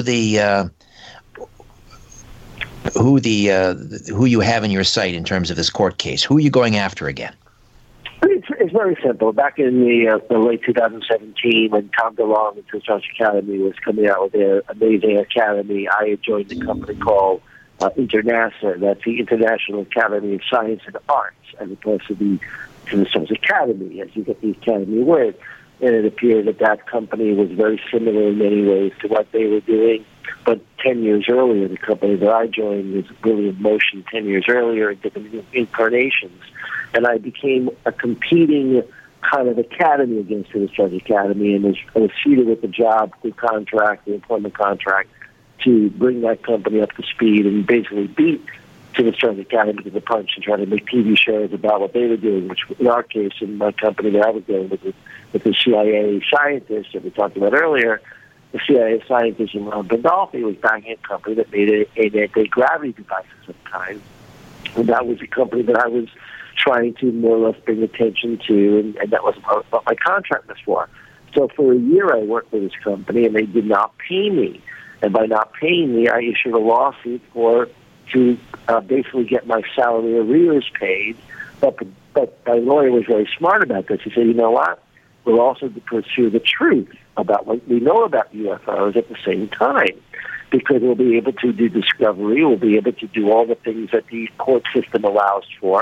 you have in your sight in terms of this court case. Who are you going after again? It's very simple. Back in the late 2017, when Tom DeLonge and Toastmasters Academy was coming out with their amazing academy, I had joined a company called INTERNASA. That's the International Academy of Science and Arts, as opposed to the Toastmasters Academy, as you get the academy word. And it appeared that company was very similar in many ways to what they were doing. But 10 years earlier, the company that I joined was really in motion 10 years earlier in different incarnations. And I became a competing kind of academy against the Stars Academy, and I was seated with the job, the contract, the employment contract, to bring that company up to speed and basically beat to the Stars Academy to the punch and try to make TV shows about what they were doing, which in our case, in my company that I was doing with the CIA scientists that we talked about earlier, the CIA scientist Ron Pandolfi was backing a company that made an anti-gravity device of some kind. And that was the company that I was trying to more or less bring attention to, and that was what my contract was for. So for a year I worked with this company, and they did not pay me. And by not paying me, I issued a lawsuit to basically get my salary arrears paid. But my lawyer was very smart about this. He said, you know what? We'll also pursue the truth about what we know about UFOs at the same time, because we'll be able to do discovery, we'll be able to do all the things that the court system allows for,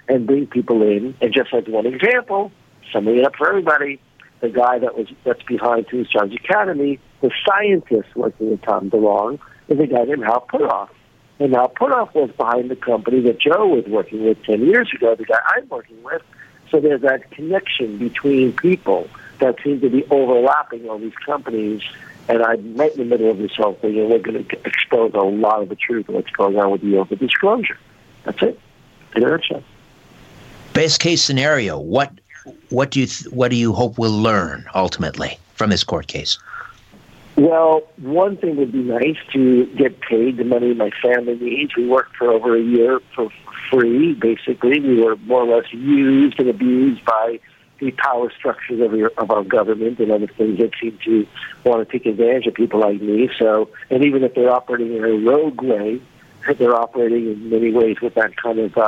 and bring people in. And just as one example, summing it up for everybody, the guy that's behind Two Stars Academy, the scientist working with Tom DeLonge, is a guy named Hal Puthoff. And Hal Puthoff was behind the company that Joe was working with 10 years ago, the guy I'm working with. So there's that connection between people that seem to be overlapping all these companies. And I'm right in the middle of this whole thing, and we're going to expose a lot of the truth of what's going on with the open disclosure. That's it, in a nutshell. Best case scenario, what do you hope we'll learn ultimately from this court case? Well, one thing would be nice to get paid the money my family needs. We worked for over a year for free, basically. We were more or less used and abused by the power structures of our government and other things that seem to want to take advantage of people like me. So, and even if they're operating in a rogue way, they're operating in many ways with that kind of,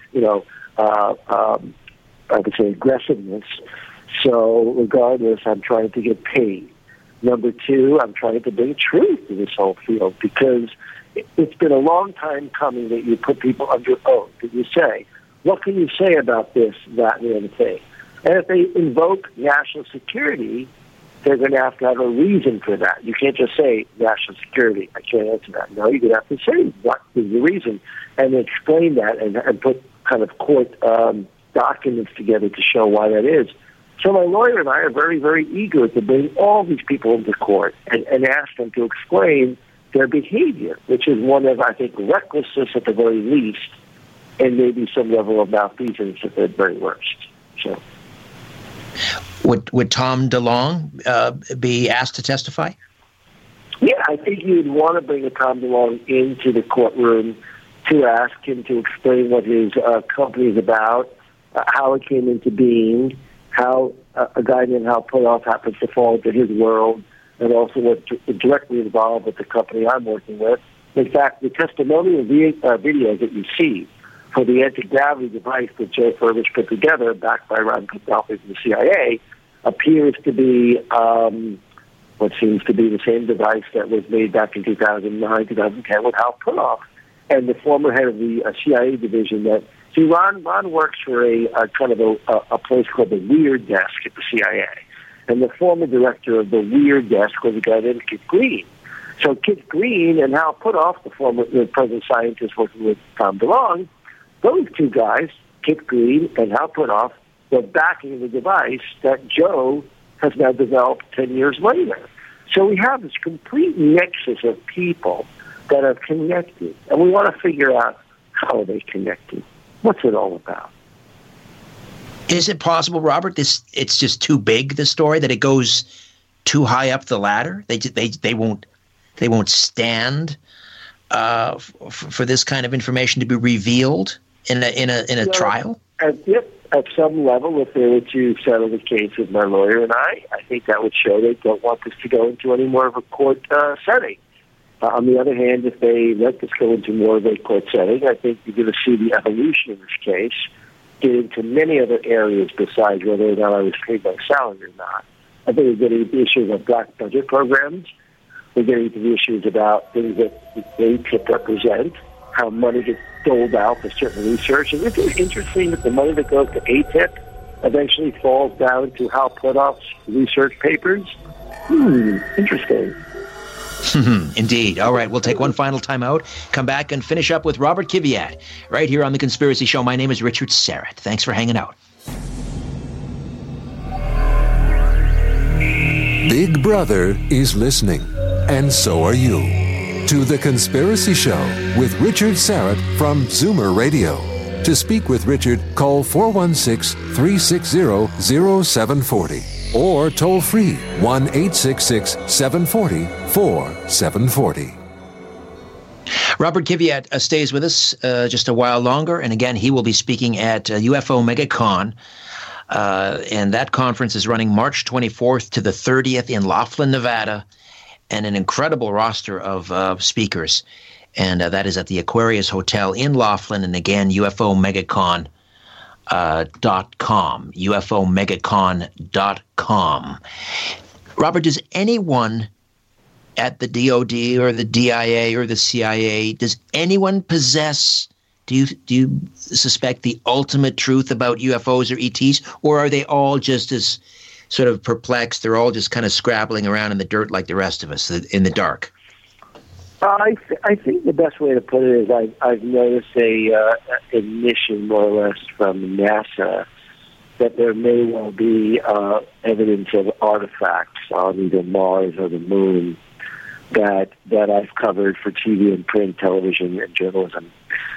I would say, aggressiveness. So regardless, I'm trying to get paid. Number two, I'm trying to bring truth to this whole field because it's been a long time coming that you put people under oath. And you say, what can you say about this, that, and the other thing? And if they invoke national security, they're going to have a reason for that. You can't just say national security. I can't answer that. No, you're going to have to say what is the reason and explain that and put kind of court documents together to show why that is. So my lawyer and I are very, very eager to bring all these people into court and ask them to explain their behavior, which is one of, I think, recklessness at the very least, and maybe some level of malfeasance at the very worst. So, Would Tom DeLonge be asked to testify? Yeah, I think you'd want to bring a Tom DeLonge into the courtroom to ask him to explain what his company is about, how it came into being, how a guy named Hal Puthoff happens to fall into his world, and also what's directly involved with the company I'm working with. In fact, the testimonial videos that you see for the anti-gravity device that Joe Furbish put together, backed by Ron Kudlow from the CIA, appears to be what seems to be the same device that was made back in 2009, 2010 with Hal Puthoff, and the former head of the CIA division that... See, Ron works for a kind of a place called the Weird Desk at the CIA. And the former director of the Weird Desk was a guy named Kit Green. So Kit Green and Hal Puthoff, the present scientist working with Tom DeLonge, those two guys, Kit Green and Hal Puthoff, were backing the device that Joe has now developed 10 years later. So we have this complete nexus of people that are connected. And we want to figure out how are they connected. What's it all about? Is it possible, Robert, it's just too big, the story, that it goes too high up the ladder? They won't stand for this kind of information to be revealed in a trial? At some level, if they were to settle the case with my lawyer and I think that would show they don't want this to go into any more of a court setting. On the other hand, if they let this go into more of a court setting, I think you're going to see the evolution of this case get into many other areas besides whether or not I was paid my salary or not. I think we're getting into issues of black budget programs. We're getting into the issues about things that ATIP represent, how money gets doled out for certain research. And isn't it interesting that the money that goes to ATIP eventually falls down to Hal Puthoff's research papers? Interesting. Indeed. All right, we'll take one final time out, come back and finish up with Robert Kiviat right here on The Conspiracy Show. My name is Richard Syrett. Thanks for hanging out. Big Brother is listening, and so are you, to The Conspiracy Show with Richard Syrett from Zoomer Radio. To speak with Richard, call 416-360-0740. Or toll free 1-866-740-4740. Robert Kiviat stays with us just a while longer, and again, he will be speaking at UFO MegaCon, and that conference is running March 24th to the 30th in Laughlin, Nevada, and an incredible roster of speakers, and that is at the Aquarius Hotel in Laughlin, and again, UFO MegaCon. .com, UFOMegaCon.com. Robert, does anyone at the DOD or the DIA or the CIA, does anyone possess Do you suspect the ultimate truth about UFOs or ETs, or are they all just as sort of perplexed? They're all just kind of scrabbling around in the dirt like the rest of us in the dark. I think the best way to put it is I've noticed a admission, more or less, from NASA that there may well be evidence of artifacts on either Mars or the Moon that I've covered for TV and print, television, and journalism.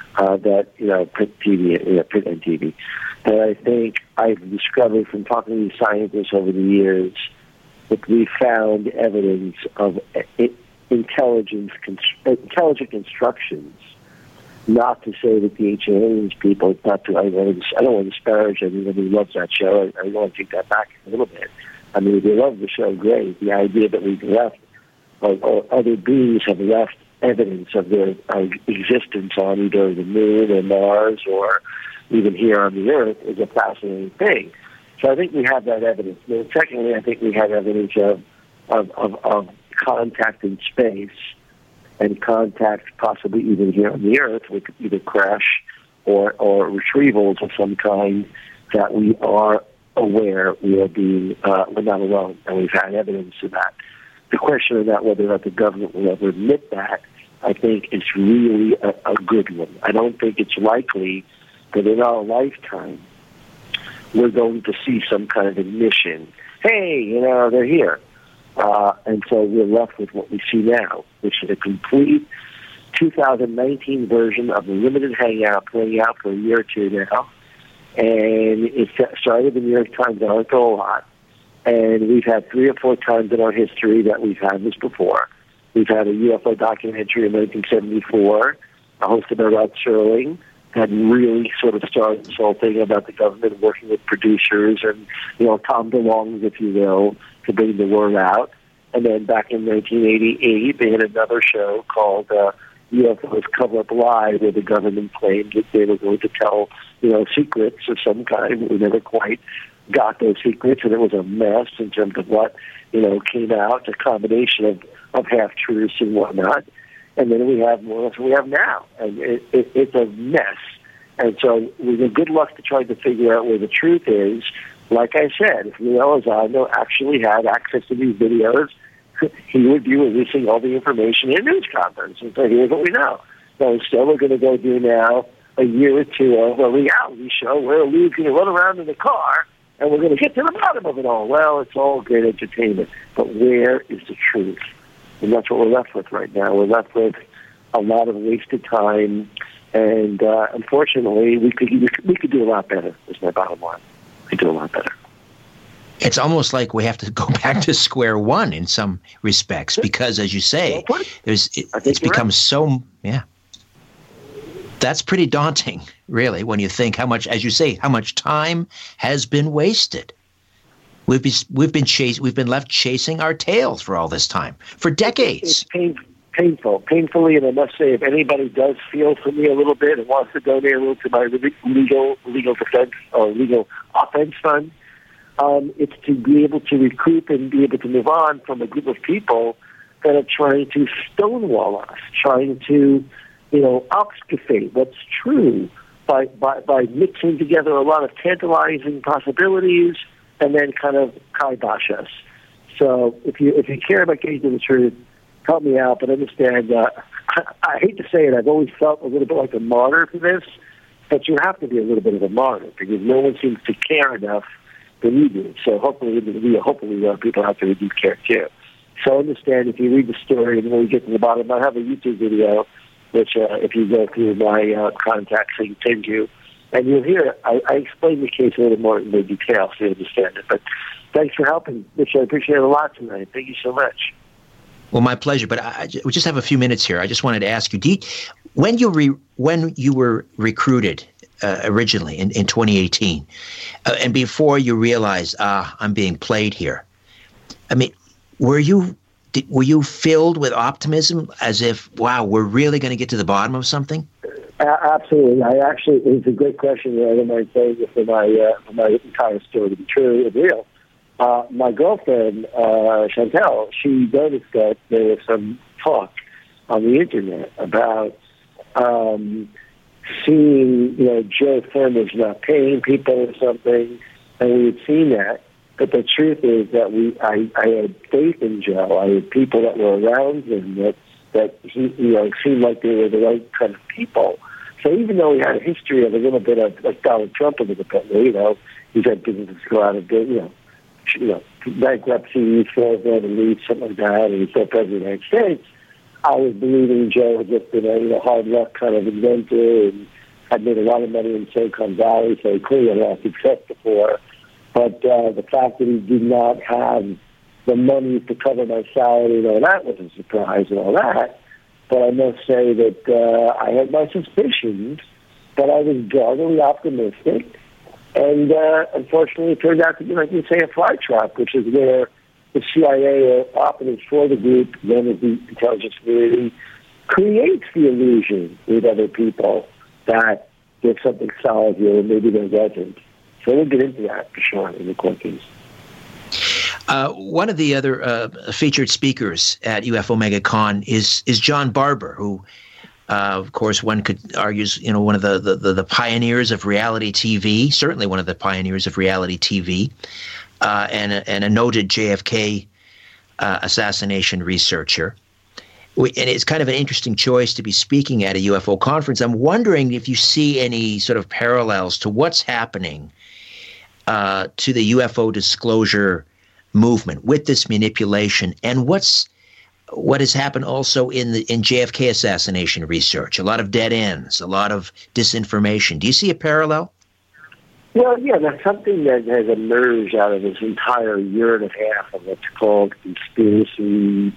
Print and TV. And I think I've discovered from talking to these scientists over the years that we found evidence of intelligent instructions. Not to say that the Ancient Aliens people, I don't want to disparage anyone who loves that show. I want to take that back a little bit. I mean, if they love the show, great. The idea that we've left, or other beings have left evidence of their existence on either the Moon or Mars or even here on the Earth is a fascinating thing. So I think we have that evidence. And secondly, I think we have evidence of contact in space and contact possibly even here on the Earth with either crash or retrievals of some kind that we are aware we are being, we're not alone, and we've had evidence of that. The question of that, whether or not the government will ever admit that, I think is really a good one. I don't think it's likely that in our lifetime we're going to see some kind of admission. Hey, they're here. And so we're left with what we see now, which is a complete 2019 version of the limited hangout playing out for a year or two now. And it started in the New York Times article a lot. And we've had 3 or 4 times in our history that we've had this before. We've had a UFO documentary in 1974, hosted by Rod Serling, that really sort of started this whole thing about the government working with producers and, Tom DeLonge, if you will, to bring the word out. And then back in 1988, they had another show called UFOs Cover Up Live, where the government claimed that they were going to tell, secrets of some kind. We never quite got those secrets, and it was a mess in terms of what, came out, a combination of half-truths and whatnot. And then we have more what we have now, and it's a mess. And so we have good luck to try to figure out where the truth is. Like I said, if Leo Elizondo actually had access to these videos, he would be releasing all the information in a news conference and say, here's what we know. So instead, we're going to go do now a year or two of a reality show where Leo's going to run around in the car, and we're going to get to the bottom of it all. Well, it's all great entertainment, but where is the truth? And that's what we're left with right now. We're left with a lot of wasted time, and unfortunately, we could do a lot better, is my bottom line. We could do a lot better. It's almost like we have to go back to square one in some respects, because, as you say, it's become so, yeah. That's pretty daunting, really, when you think how much, as you say, how much time has been wasted. We've been left chasing our tails for all this time, for decades. It's painfully, and I must say, if anybody does feel for me a little bit and wants to donate a little to my legal defense or legal offense fund, it's to be able to recoup and be able to move on from a group of people that are trying to stonewall us, trying to, obfuscate what's true by mixing together a lot of tantalizing possibilities and then kind of kibosh us. So if you care about getting to the truth, help me out, but understand, I hate to say it, I've always felt a little bit like a martyr for this, but you have to be a little bit of a martyr because no one seems to care enough than you do. So hopefully people out there who do care too. So understand, if you read the story and when we get to the bottom, I have a YouTube video, which if you go through my contacts, I can send you, and you'll hear, I explain the case a little more in detail so you understand it. But thanks for helping, Mitch. I appreciate it a lot tonight. Thank you so much. Well, my pleasure. But we just have a few minutes here. I just wanted to ask you, when you were recruited originally in 2018, and before you realized, I'm being played here, I mean, were you filled with optimism, as if, wow, we're really going to get to the bottom of something? Absolutely. It's a great question. I don't mind saying it for my entire story to be true and real. My girlfriend, Chantel, she noticed that there was some talk on the internet about seeing, Joe Furman's not paying people or something, and we had seen that. But the truth is that I had faith in Joe. I had people that were around him that he, seemed like they were the right kind of people. So even though he had a history of a little bit of, like Donald Trump a little bit, he's had businesses go out of, bankruptcy, falls out of lease, something like that, and he's still president of the United States. I was believing Joe had just been a hard luck kind of inventor and had made a lot of money in Silicon Valley, so he clearly had a lot of success before. But the fact that he did not have the money to cover my salary and all that was a surprise and all that. But I must say that I had my suspicions, but I was doggedly optimistic. And unfortunately, it turned out to be, like you say, a fly trap, which is where the CIA operatives for the group, then as the intelligence community, creates the illusion with other people that there's something solid here, and maybe there wasn't. So we'll get into that for sure in the court case. One of the other featured speakers at UFO MegaCon is John Barber, who, of course, one could argue is one of the pioneers of reality TV, certainly one of the pioneers of reality TV, and a noted JFK assassination researcher. And it's kind of an interesting choice to be speaking at a UFO conference. I'm wondering if you see any sort of parallels to what's happening to the UFO disclosure movement with this manipulation, and what has happened also in JFK assassination research. A lot of dead ends, a lot of disinformation. Do you see a parallel? Well, yeah, that's something that has emerged out of this entire year and a half of what's called conspiracy,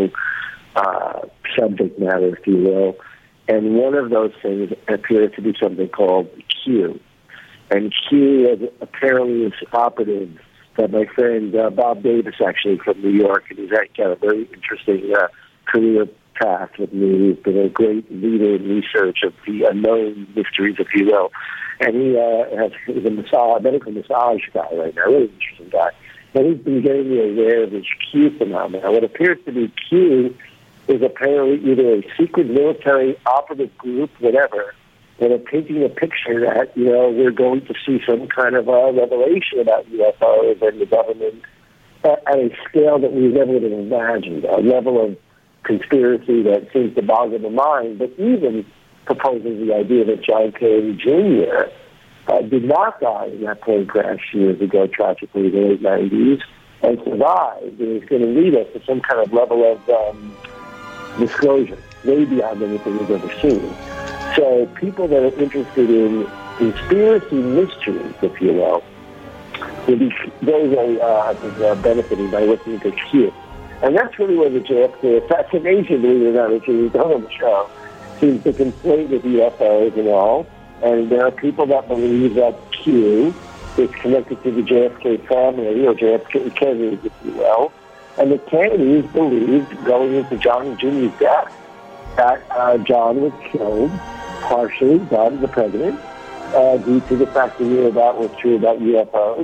subject matter, if you will. And one of those things appears to be something called Q. And Q is apparently this operative that my friend Bob Davis, actually from New York, and he's got a very interesting career path with me. He's been a great leader in research of the unknown mysteries, if you will. And he's a medical massage guy right now, really interesting guy. And he's been getting me aware of this Q phenomenon. What appears to be Q is apparently either a secret military operative group, whatever, that are painting a picture that, we're going to see some kind of a revelation about UFOs and the government at a scale that we never would have imagined, a level of conspiracy that seems to boggle the mind, but even proposes the idea that John Kennedy Jr. Did not die in that plane crash years ago, tragically, in the late 90s, and survived, and is going to lead us to some kind of level of disclosure, way beyond anything we've ever seen. So people that are interested in conspiracy mysteries, if you will be very, I think, benefiting by listening to Q. And that's really where the JFK assassination, believe it or not, which is done on the show, seems to conflate with UFOs and all. And there are people that believe that Q is connected to the JFK family, or JFK Kennedy, if you will. And the Kennedys believed, going into John Jr.'s death, that John was killed partially, John, the president, due to the fact that we knew about was true about UFOs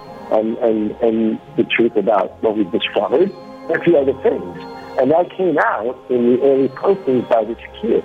and the truth about what we discovered, and a few other things. And that came out in the early postings by this Q.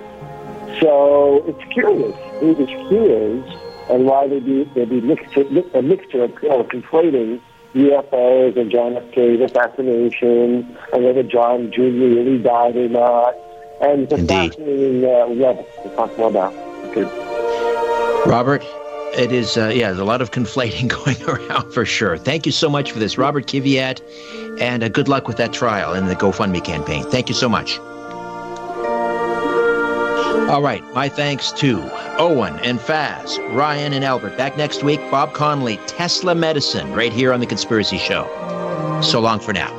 So it's curious who this Q is and why there'd be a mixture of conflating UFOs and John F. Kennedy's assassination, and whether John Jr. really died or not. And it's a fascinating level to talk more about. Good. Robert, it is, there's a lot of conflating going around for sure. Thank you so much for this, Robert Kiviat, and good luck with that trial and the GoFundMe campaign. Thank you so much. All right, my thanks to Owen and Faz, Ryan and Albert. Back next week, Bob Connolly, Tesla Medicine, right here on The Conspiracy Show. So long for now.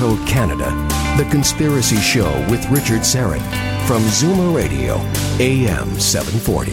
Toronto, Canada. The Conspiracy Show with Richard Syrett from Zoomer Radio, AM 740.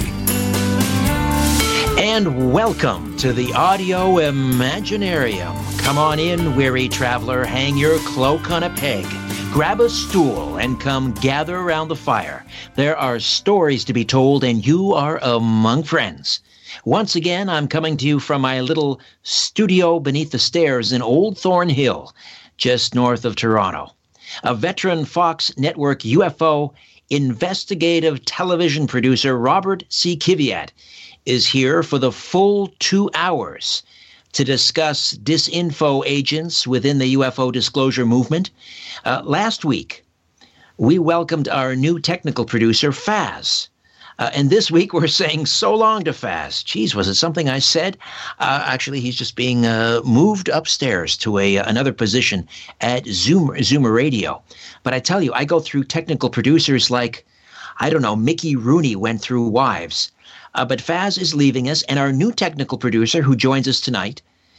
And welcome to the Audio Imaginarium. Come on in, weary traveler, hang your cloak on a peg, grab a stool, and come gather around the fire. There are stories to be told, and you are among friends. Once again, I'm coming to you from my little studio beneath the stairs in Old Thornhill, just north of Toronto. A veteran Fox Network UFO investigative television producer, Robert C. Kiviat, is here for the full 2 hours to discuss disinfo agents within the UFO disclosure movement. Last week, we welcomed our new technical producer, Faz. And this week, we're saying so long to Faz. Geez, was it something I said? Actually, he's just being moved upstairs to another position at Zoomer Radio. But I tell you, I go through technical producers like, I don't know, Mickey Rooney went through wives. But Faz is leaving us, and our new technical producer who joins us tonight,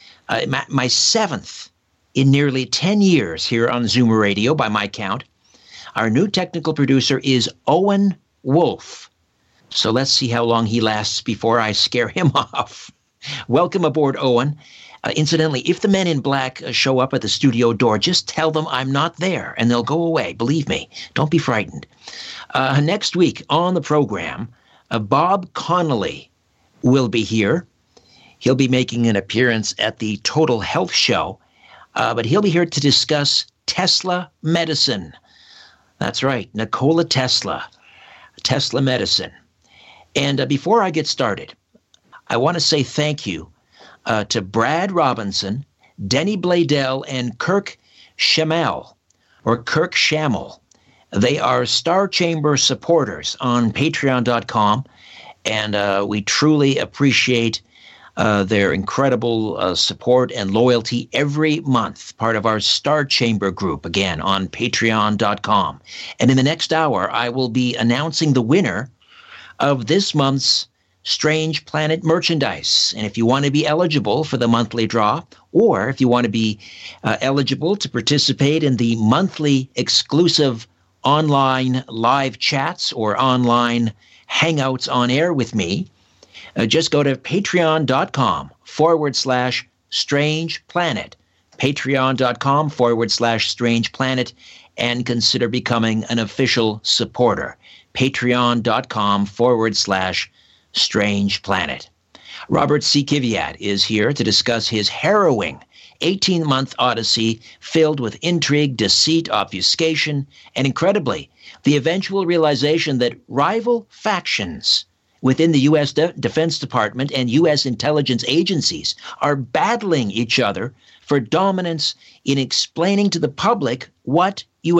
my seventh in nearly 10 years here on Zoomer Radio, by my count, our new technical producer is Owen Wolf. So let's see how long he lasts before I scare him off. Welcome aboard, Owen. Incidentally, if the men in black show up at the studio door, just tell them I'm not there, and they'll go away. Believe me. Don't be frightened. Next week on the program, Bob Connolly will be here. He'll be making an appearance at the Total Health Show, but he'll be here to discuss Tesla medicine. That's right, Nikola Tesla, Tesla medicine. And before I get started, I want to say thank you to Brad Robinson, Denny Bladell, and Kirk Shamel, or Kirk Shamel. They are Star Chamber supporters on Patreon.com, and we truly appreciate their incredible support and loyalty every month, part of our Star Chamber group, again, on Patreon.com. And in the next hour, I will be announcing the winner of this month's Strange Planet merchandise. And if you want to be eligible for the monthly draw, or if you want to be eligible to participate in the monthly exclusive online live chats or online hangouts on air with me, just go to patreon.com/Strange Planet, patreon.com/Strange Planet, and consider becoming an official supporter. Patreon.com/Strange Planet. Robert C. Kiviat is here to discuss his harrowing 18-month odyssey filled with intrigue, deceit, obfuscation, and incredibly, the eventual realization that rival factions within the U.S. Defense Department and U.S. intelligence agencies are battling each other for dominance in explaining to the public what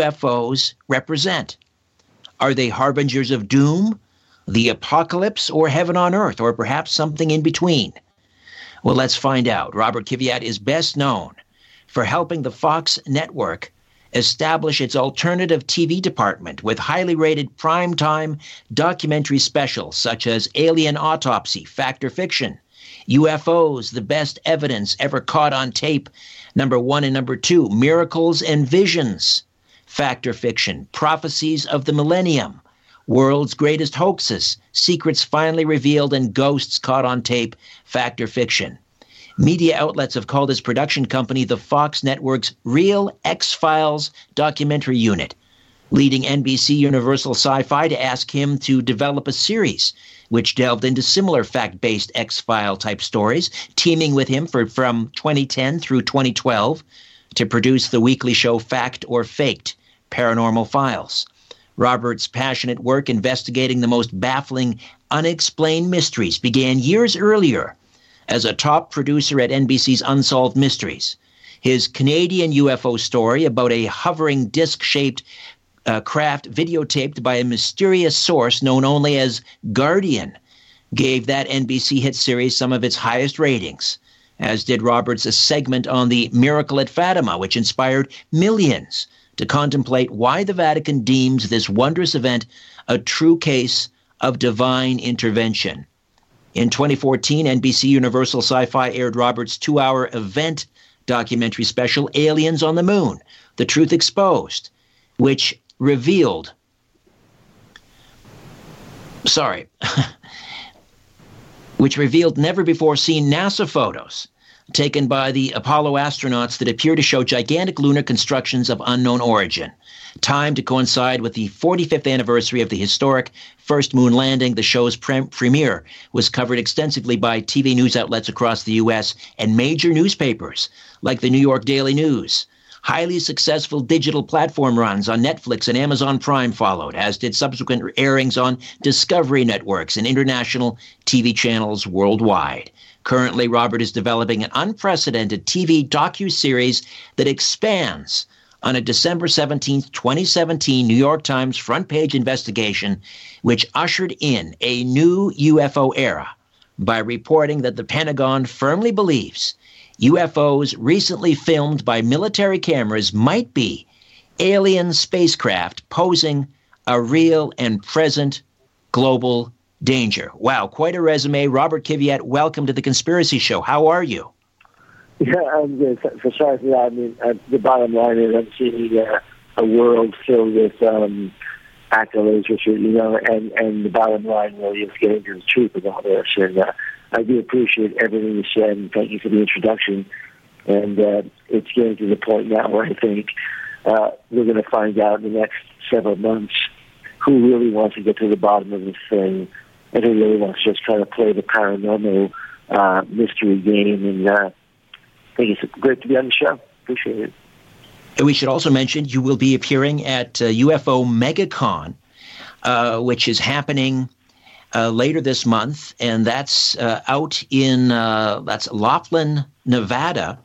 UFOs represent. Are they harbingers of doom, the apocalypse, or heaven on earth, or perhaps something in between? Well, let's find out. Robert Kiviat is best known for helping the Fox network establish its alternative TV department with highly rated primetime documentary specials such as Alien Autopsy, Fact or Fiction, UFOs, The Best Evidence Ever Caught on Tape, number 1 and number 2, Miracles and Visions, Fact or Fiction, Prophecies of the Millennium, World's Greatest Hoaxes, Secrets Finally Revealed, and Ghosts Caught on Tape, Fact or Fiction. Media outlets have called his production company the Fox Network's Real X-Files documentary unit, leading NBC Universal Sci-Fi to ask him to develop a series which delved into similar fact-based X-File type stories, teaming with him from 2010 through 2012 to produce the weekly show Fact or Faked, Paranormal Files. Robert's passionate work investigating the most baffling, unexplained mysteries began years earlier as a top producer at NBC's Unsolved Mysteries. His Canadian UFO story about a hovering disc-shaped craft videotaped by a mysterious source known only as Guardian gave that NBC hit series some of its highest ratings, as did Roberts' segment on the Miracle at Fatima, which inspired millions to contemplate why the Vatican deems this wondrous event a true case of divine intervention. In 2014, NBC Universal Sci-Fi aired Roberts' 2-hour event documentary special, Aliens on the Moon, The Truth Exposed, which revealed never-before-seen NASA photos taken by the Apollo astronauts that appear to show gigantic lunar constructions of unknown origin. Timed to coincide with the 45th anniversary of the historic first moon landing, the show's premiere was covered extensively by TV news outlets across the U.S. and major newspapers like the New York Daily News. Highly successful digital platform runs on Netflix and Amazon Prime followed, as did subsequent airings on Discovery networks and international TV channels worldwide. Currently, Robert is developing an unprecedented TV docuseries that expands on a December 17, 2017 New York Times front-page investigation which ushered in a new UFO era by reporting that the Pentagon firmly believes UFOs recently filmed by military cameras might be alien spacecraft posing a real and present global danger. Wow, quite a resume. Robert Kiviat, welcome to The Conspiracy Show. How are you? Yeah, I'm good. Sorry for that. I mean, the bottom line is I'm seeing a world filled with accolades, Richard, and the bottom line really is getting to the truth of all this. And I do appreciate everything you said, and thank you for the introduction. And it's getting to the point now where I think we're going to find out in the next several months who really wants to get to the bottom of this thing and who really wants to just try to play the paranormal mystery game. And I think it's great to be on the show. Appreciate it. We should also mention you will be appearing at UFO MegaCon, which is happening later this month, and that's out in that's Laughlin, Nevada.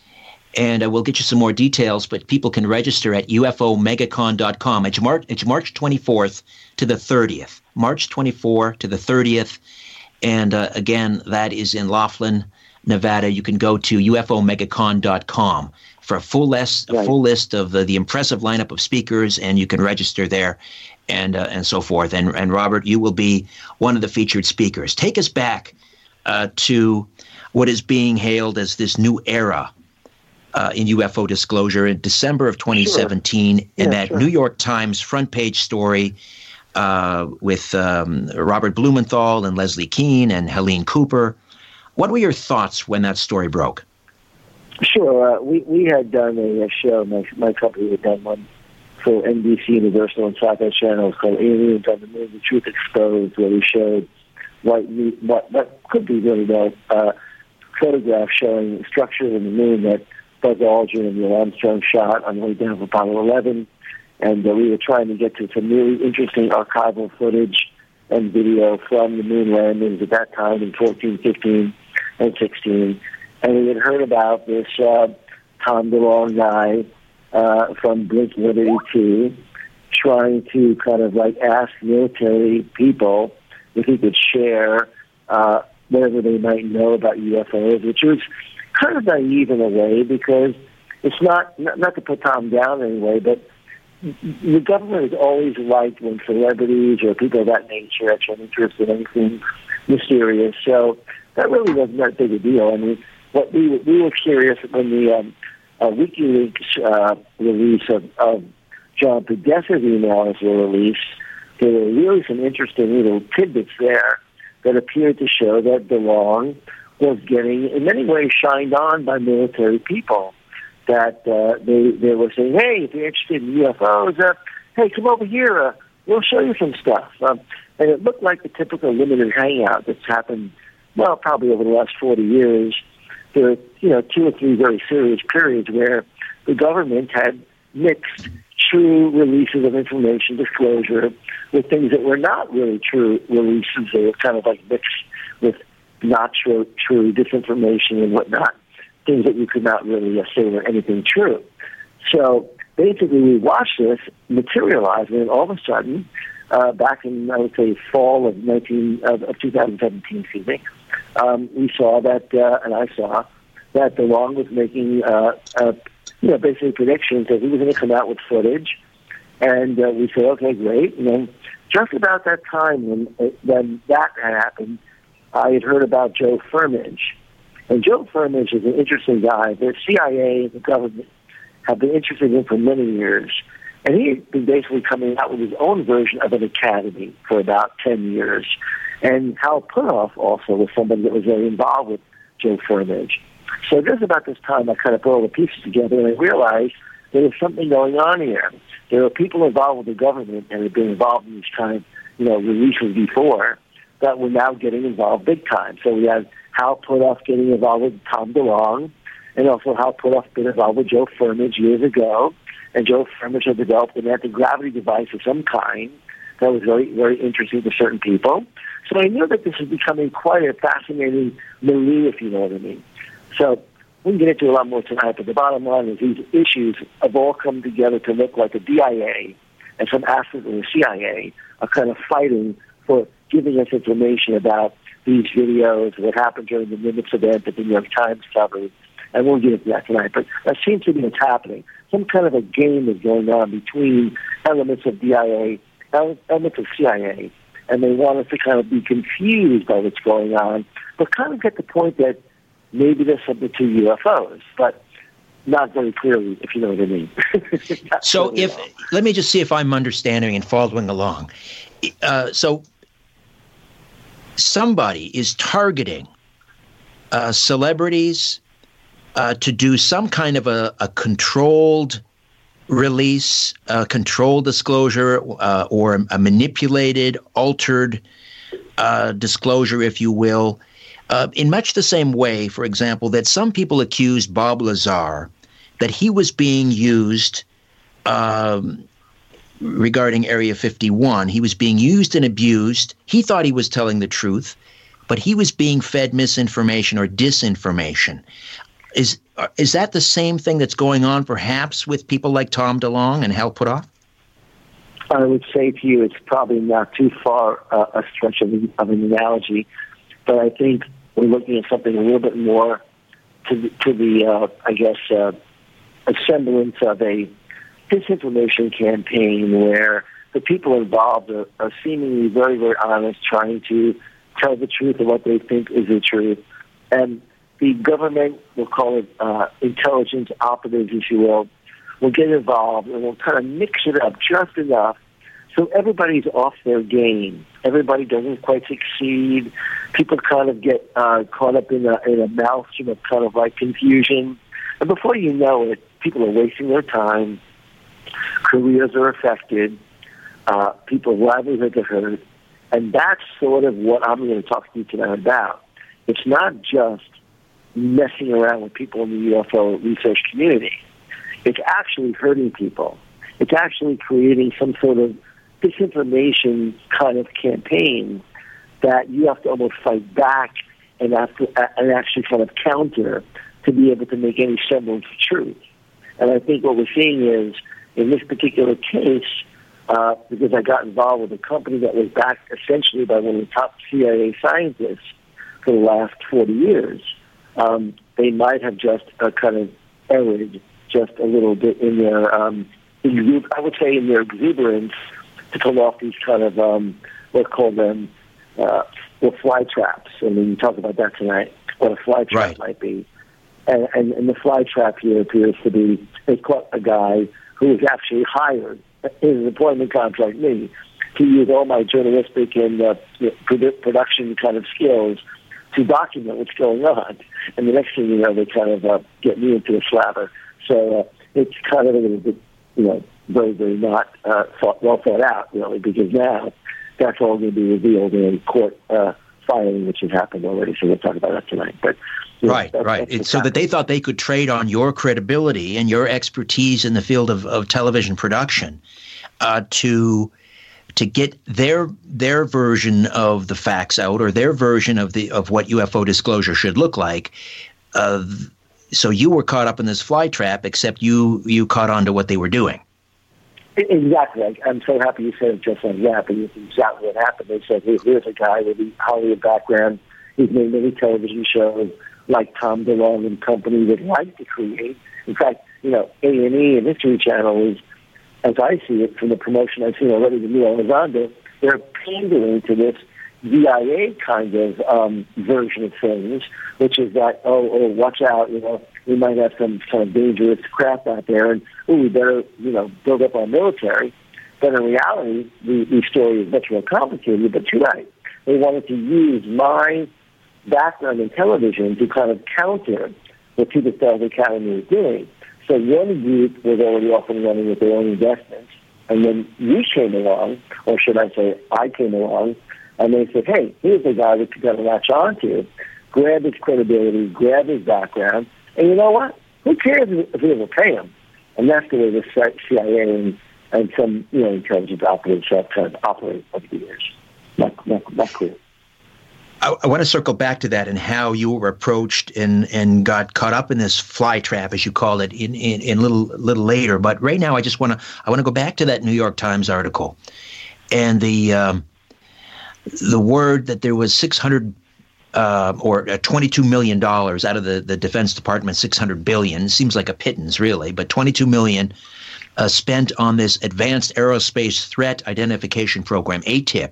And we'll get you some more details, but people can register at ufomegacon.com. It's March 24th to the 30th. March 24 to the 30th. And again, that is in Laughlin, Nevada. You can go to ufomegacon.com for a full list of the impressive lineup of speakers, and you can register there and so forth. And Robert, you will be one of the featured speakers. Take us back to what is being hailed as this new era in UFO disclosure in December of 2017 in that New York Times front page story with Robert Blumenthal and Leslie Kean and Helene Cooper. What were your thoughts when that story broke? Sure. We had done a show, my company had done one for NBC Universal and Sci-Fi Channel called Aliens on the Moon, The Truth Exposed, where we showed what could be really photographs showing structures in the moon that Buzz Aldrin and Neil Armstrong shot on the way down of Apollo 11. And we were trying to get to some really interesting archival footage and video from the moon landings at that time in 14, 15, and 16. And we had heard about this Tom DeLonge guy from Blink-182 trying to kind of like ask military people if he could share whatever they might know about UFOs, which was kind of naive in a way because it's not to put Tom down anyway, but the government has always liked when celebrities or people of that nature have shown interest in anything mysterious. So that really wasn't that big a deal. I mean, what we were curious when the WikiLeaks release of John Podesta's emails were released. There were really some interesting little tidbits there that appeared to show that DeLonge was getting, in many ways, shined on by military people. That they were saying, hey, if you're interested in UFOs, hey, come over here. We'll show you some stuff. And it looked like the typical limited hangout that's happened, well, probably over the last 40 years. There were, 2 or 3 very serious periods where the government had mixed true releases of information, disclosure, with things that were not really true releases. They were kind of like mixed with not true disinformation and whatnot, things that you could not really say were anything true. So basically we watched this materialize, and all of a sudden, back in, I would say, fall of 2017, we saw that, and I saw that DeLonge was making, basically predictions that he was going to come out with footage, and we said, okay, great. And then just about that time when that had happened, I had heard about Joe Firmage, And Joe Firmage is an interesting guy. The CIA and the government have been interested in him for many years. And he had been basically coming out with his own version of an academy for about 10 years. And Hal Puthoff also was somebody that was very involved with Joe Firmage. So just about this time, I kind of put all the pieces together, and I realized there was something going on here. There were people involved with the government and had been involved in these kind of, releases before that were now getting involved big time. So we had Hal Puthoff getting involved with Tom DeLonge, and also Hal Puthoff been involved with Joe Firmage years ago. And Joe Firmage had developed an anti-gravity device of some kind that was very, very interesting to certain people. So I knew that this was becoming quite a fascinating milieu, if you know what I mean. So we can get into a lot more tonight, but the bottom line is these issues have all come together to look like the DIA and some aspects of the CIA are kind of fighting for giving us information about these videos, what happened during the Nimitz event that the New York Times covered, and we'll get into that tonight. But that seems to be what's happening. Some kind of a game is going on between elements of DIA, elements of CIA, and they want us to kind of be confused by what's going on, but kind of get the point that maybe there's something to UFOs, but not very clearly, if you know what I mean. So let me just see if I'm understanding and following along. So somebody is targeting celebrities to do some kind of a controlled release, controlled disclosure, or a manipulated, altered disclosure, if you will, in much the same way, for example, that some people accused Bob Lazar that he was being used regarding Area 51. He was being used and abused. He thought he was telling the truth, but he was being fed misinformation or disinformation. Is that the same thing that's going on perhaps with people like Tom DeLonge and Hal Puthoff? I would say to you it's probably not too far a stretch of an analogy, but I think we're looking at something a little bit more to the a semblance of a disinformation campaign where the people involved are seemingly very, very honest, trying to tell the truth of what they think is the truth. And the government, we'll call it intelligence operatives, if you will get involved and will kind of mix it up just enough so everybody's off their game. Everybody doesn't quite succeed. People kind of get caught up in a maelstrom of kind of like confusion. And before you know it, people are wasting their time. Careers are affected. People's livelihoods are hurt. And that's sort of what I'm going to talk to you tonight about. It's not just messing around with people in the UFO research community. It's actually hurting people. It's actually creating some sort of disinformation kind of campaign that you have to almost fight back and actually kind of counter to be able to make any semblance of truth. And I think what we're seeing is, in this particular case, because I got involved with a company that was backed essentially by one of the top CIA scientists for the last 40 years, they might have just kind of erred just a little bit in their, I would say in their exuberance to pull off these kind of, let's call them, fly traps. I mean, you talk about that tonight, what a fly trap might be. And the fly trap here appears to be, they caught a guy who was actually hired in an employment contract, me, to use all my journalistic and production kind of skills to document what's going on. And the next thing you know, they kind of get me into a slapper. So it's kind of a little bit, very, very not well thought out, really, because now that's all going to be revealed in a court filing, which has happened already. So we'll talk about that tonight. But right. It's so that they thought they could trade on your credibility and your expertise in the field of television production to get their version of the facts out, or their version of what UFO disclosure should look like. So you were caught up in this fly trap, except you caught on to what they were doing. Exactly. I'm so happy you said it just like that, but it's exactly what happened. They said, here's a guy with a Hollywood background. He's made many television shows like Tom DeLonge and company would like to create. In fact, A&E and History Channel is, as I see it from the promotion I've seen already with Neil Elizondo, they're pandering to this DIA kind of version of things, which is that, watch out, we might have some kind of dangerous craft out there, and we better, build up our military. But in reality, the story is much more complicated, but you're right. They wanted to use my background in television to kind of counter what Puget Stars Academy was doing. So one group was already off and running with their own investments, and then we came along, or should I say I came along, and they said, hey, here's the guy that you got to latch on to, grab his credibility, grab his background, and you know what? Who cares if we ever pay him? And that's the way the CIA and some intelligence operators have kind of operated over the years. Not clear. I want to circle back to that and how you were approached and got caught up in this fly trap, as you call it, in little later. But right now, I want to go back to that New York Times article and the word that there was $600 or $22 million out of the Defense Department, $600 billion. Seems like a pittance, really, but $22 million spent on this Advanced Aerospace Threat Identification Program, ATIP.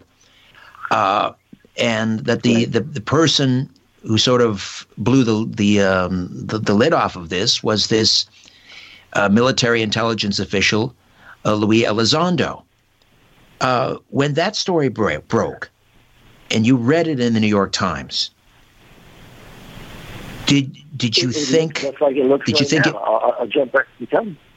And that the person who sort of blew the lid off of this was this military intelligence official, Luis Elizondo. When that story broke, and you read it in the New York Times, did you think? That's like it looks. Did you think now. I'll jump back. You tell me.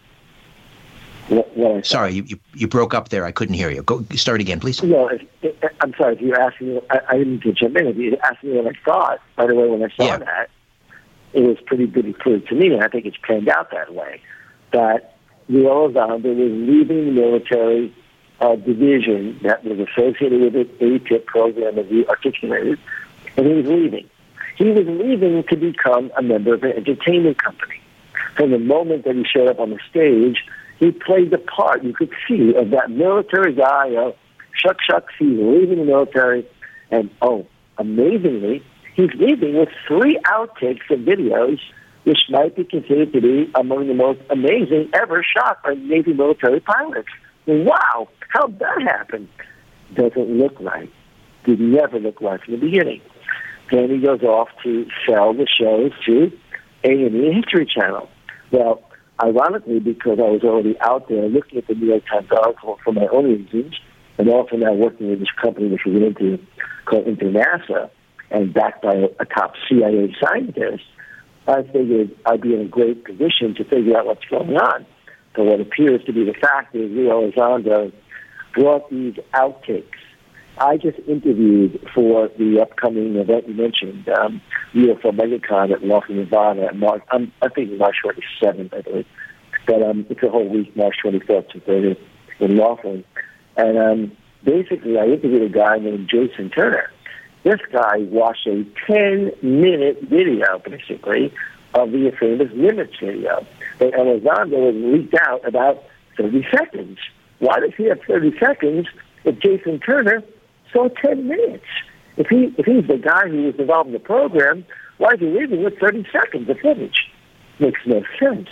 Sorry, you broke up there. I couldn't hear you. Go start again, please. No, I'm sorry. If you're asking, I didn't need to jump in. If you asked me what I thought, by the way, when I saw that, it was pretty clear to me, and I think it's panned out that way, that Luis Elizondo was leaving the military division that was associated with the ATIP program that we articulated, and he was leaving. He was leaving to become a member of an entertainment company. From the moment that he showed up on the stage, he played the part, you could see, of that military guy, shucks, he's leaving the military, and, amazingly, he's leaving with 3 outtakes of videos, which might be considered to be among the most amazing ever shot by Navy military pilots. Wow, how'd that happen? Doesn't look right. Did never look right from the beginning. Then he goes off to sell the shows to A&E History Channel. Well, ironically, because I was already out there looking at the New York Times article for my own reasons, and also now working with this company which we went into called NASA, and backed by a top CIA scientist, I figured I'd be in a great position to figure out what's going on. So what appears to be the fact is Luis Elizondo brought these outtakes. I just interviewed for the upcoming event you mentioned, UFO MegaCon at Laughlin, Nevada. I think March 27th, I believe. But it's a whole week, March 24th to 30th in Laughlin. And basically, I interviewed a guy named Jason Turner. This guy watched a 10-minute video, basically, of the famous Nimitz video. And Elizondo was leaked out about 30 seconds. Why does he have 30 seconds if Jason Turner saw 10 minutes? If he's the guy who was involved in the program, why is he leaving with 30 seconds of footage? Makes no sense.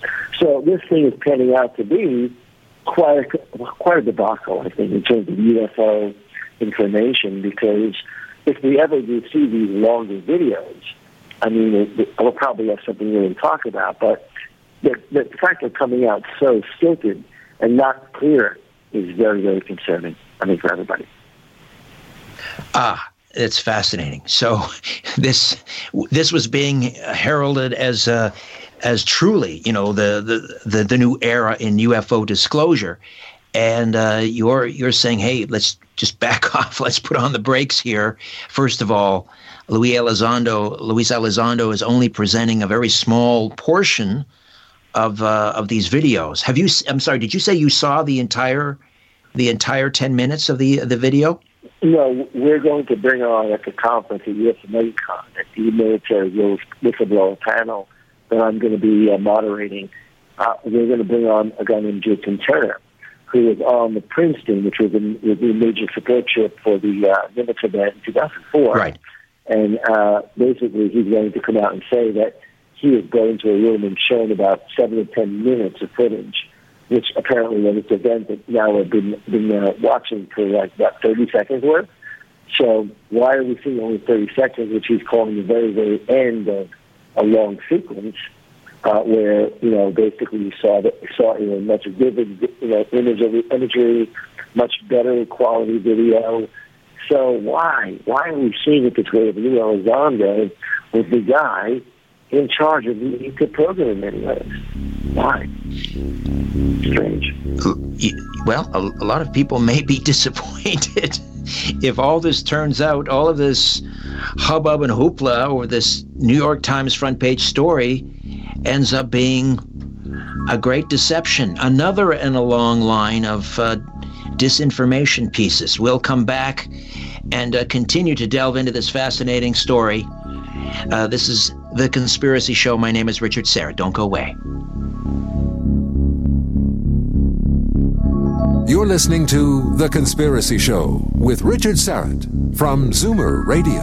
So this thing is panning out to be quite a debacle, I think, in terms of UFO information, because if we ever do see these longer videos, I mean, we'll probably have something really to talk about, but the fact they're coming out so stilted and not clear is very, very concerning, I think, for everybody. It's fascinating. So this was being heralded as truly, the new era in UFO disclosure, and you're saying, hey, let's just back off. Let's put on the brakes here. First of all, Luis Elizondo is only presenting a very small portion of these videos. I'm sorry, did you say you saw the entire 10 minutes of the video? No, we're going to bring on at the conference at US MegaCon, at the military whistleblower panel that I'm going to be moderating. We're going to bring on a guy named Jason Turner, who was on the Princeton, which was a major support ship for the Nimitz event in 2004. Right. And basically, he's going to come out and say that he is going to a room and shown about 7 to 10 minutes of footage, which apparently was this event that now I've been watching for like about 30 seconds worth. So why are we seeing only 30 seconds, which he's calling the very, very end of a long sequence, where, basically you saw much vivid, imagery, much better quality video. So why are we seeing it this way of Lou Elizondo with the guy in charge of the program in many ways? Why? Strange. Well, a lot of people may be disappointed if all this turns out, all of this hubbub and hoopla over this New York Times front page story ends up being a great deception. Another in a long line of disinformation pieces. We'll come back and continue to delve into this fascinating story. This is The Conspiracy Show. My name is Richard Syrett. Don't go away. You're listening to The Conspiracy Show with Richard Syrett from Zoomer Radio.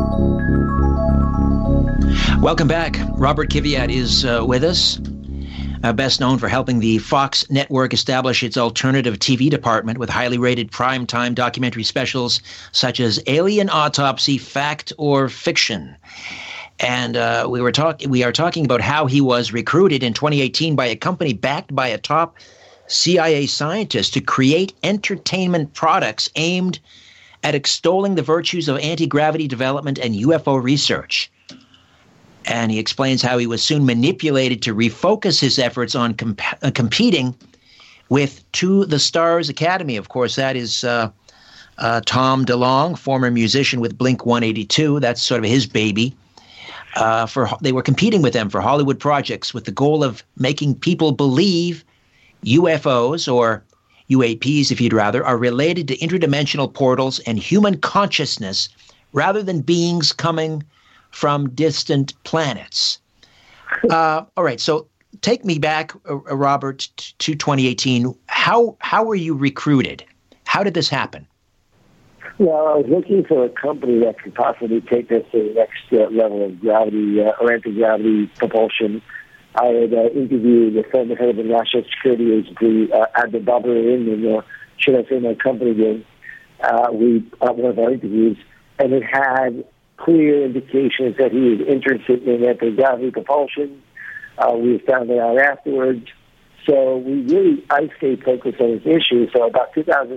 Welcome back. Robert Kiviat is with us, best known for helping the Fox network establish its alternative TV department with highly rated primetime documentary specials such as Alien Autopsy, Fact or Fiction. And we are talking about how he was recruited in 2018 by a company backed by a top CIA scientist to create entertainment products aimed at extolling the virtues of anti-gravity development and UFO research. And he explains how he was soon manipulated to refocus his efforts on competing with To the Stars Academy. Of course, that is Tom DeLonge, former musician with Blink-182. That's sort of his baby. They were competing with them for Hollywood projects with the goal of making people believe UFOs, or UAPs if you'd rather, are related to interdimensional portals and human consciousness rather than beings coming from distant planets. All right, so take me back, Robert, to 2018. How were you recruited? How did this happen? Well, I was looking for a company that could possibly take us to the next level of gravity or anti-gravity propulsion. I had interviewed the former head of the National Security Agency, Admiral Babarin, and should I say my company did, one of our interviews, and it had clear indications that he was interested in anti-gravity propulsion. We found it out afterwards. So I stayed focused on this issue. So about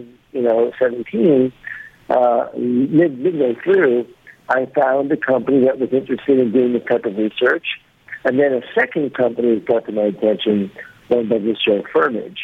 2017, midway through, I found a company that was interested in doing this type of research. And then a second company was brought to my attention, one by this Joe Firmage.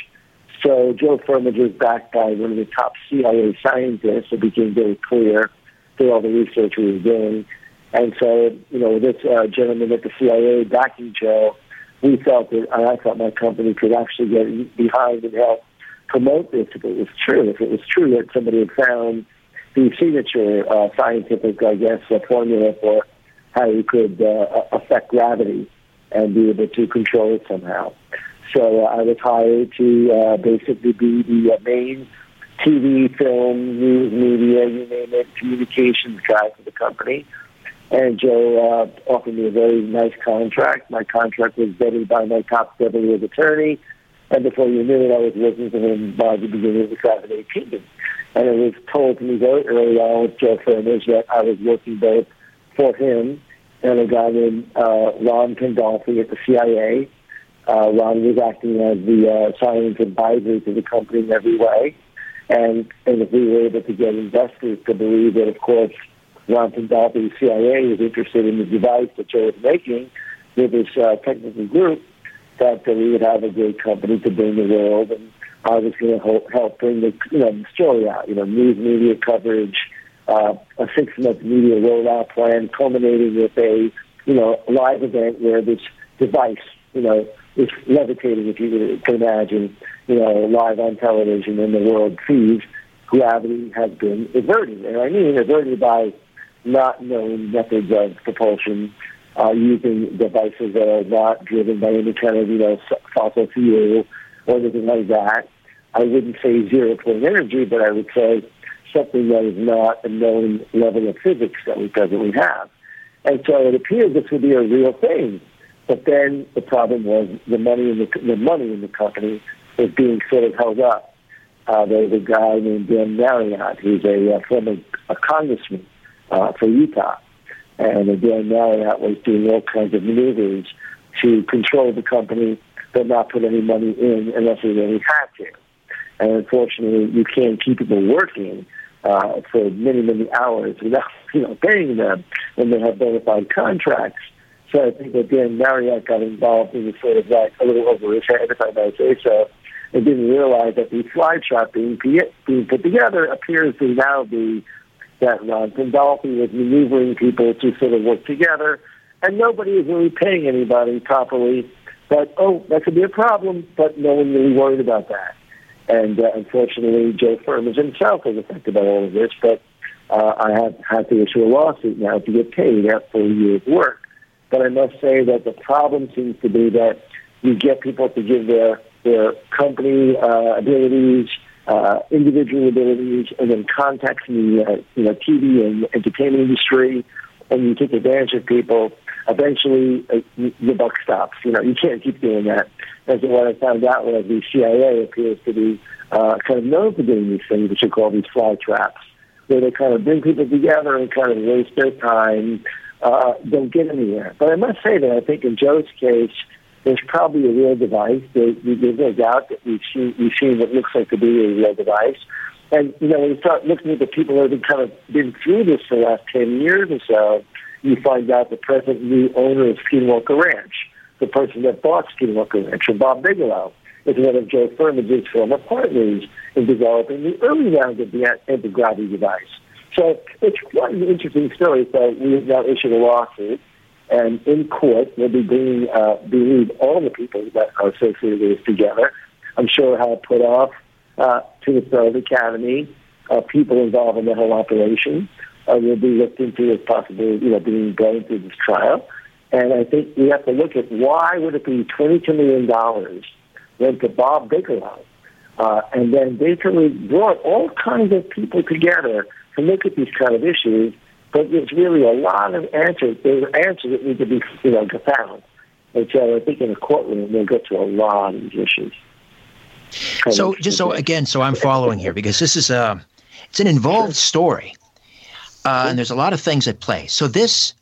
So Joe Firmage was backed by one of the top CIA scientists. It became very clear through all the research we were doing. And so, this gentleman at the CIA backing Joe, I thought my company could actually get behind and help promote this if it was true. If it was true that somebody had found the signature scientific, formula for how you could affect gravity and be able to control it somehow. So I was hired to basically be the main TV, film, news, media, you name it, communications guy for the company. And Joe offered me a very nice contract. My contract was vetted by my top 7-year attorney. And before you knew it, I was working for him by the beginning of 2018. And it was told to me very early on with Joe Firmage that I was working both for him and a guy named Ron Pandolfi at the CIA. Ron was acting as the science advisor to the company in every way. And if we were able to get investors to believe that, of course, Ron Pandolfi, the CIA, was interested in the device that Joe was making with his technical group, that we would have a great company to bring the world. And I was going to help bring the story out, news media coverage, a 6-month media rollout plan culminating with a live event where this device is levitating, if you can imagine, live on television, and the world sees gravity has been averted. And I mean averted by not known methods of propulsion, using devices that are not driven by any kind of fossil fuel or anything like that. I wouldn't say zero-point energy, but I would say something that is not a known level of physics that we presently have. And so it appeared this would be a real thing. But then the problem was the money in the company was being sort of held up. there's a guy named Dan Marriott, who's a former congressman for Utah. And Dan Marriott was doing all kinds of maneuvers to control the company but not put any money in unless he really had to. And unfortunately, you can't keep people working for many, many hours without paying them when they have bona fide contracts. So I think that Dan Marriott got involved in sort of like a little over his head, if I may say so, and didn't realize that the fly trap being put together appears to now be that Ron Pandolfi was maneuvering people to sort of work together, and nobody is really paying anybody properly. But, that could be a problem, but no one really worried about that. And unfortunately, Joe Firmus himself was affected by all of this, but I have had to issue a lawsuit now to get paid after a year's work. But I must say that the problem seems to be that you get people to give their company abilities, individual abilities, and then contacts in the TV and entertainment industry, and you take advantage of people. Eventually, the buck stops. You can't keep doing that. As what I found out was the CIA appears to be kind of known for doing these things, which are called these fly traps, where they kind of bring people together and kind of waste their time, don't get anywhere. But I must say that I think in Joe's case, there's probably a real device. There's no doubt that we've seen what looks like to be a real device. And, when you start looking at the people that have been through this for the last 10 years or so, you find out the present new owner of Skinwalker Ranch, the person that bought Skinwalker Ranch, or Bob Bigelow, is one of Joe Firmus's former partners in developing the early round of the anti-gravity device. So it's quite an interesting story. So we have now issued a lawsuit, and in court we'll be bringing, all the people that are associated with this together. I'm sure how it put off to the Third Academy, people involved in the whole operation. Will be looked into as possibly, being going through this trial. And I think we have to look at why would it be $22 million went to Bob Bigelow, and then basically brought all kinds of people together to look at these kind of issues. But there's really a lot of answers. There's answers that need to be, found. And so I think in a courtroom we'll get to a lot of these issues. So I'm following here because this is it's an involved story. And there's a lot of things at play. So this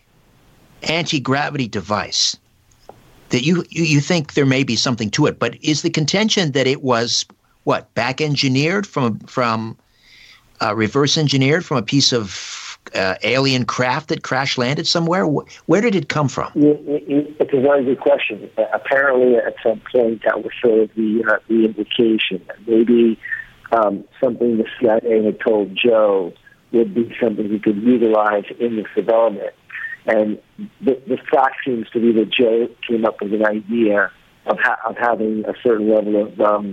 anti-gravity device, that you think there may be something to it, but is the contention that it was back engineered from reverse engineered from a piece of alien craft that crash landed somewhere? Where did it come from? It's a very good question. Apparently, at some point, that was sort of the indication that maybe something the CIA had told Joe would be something he could utilize in this development. And the fact seems to be that Joe came up with an idea of having a certain level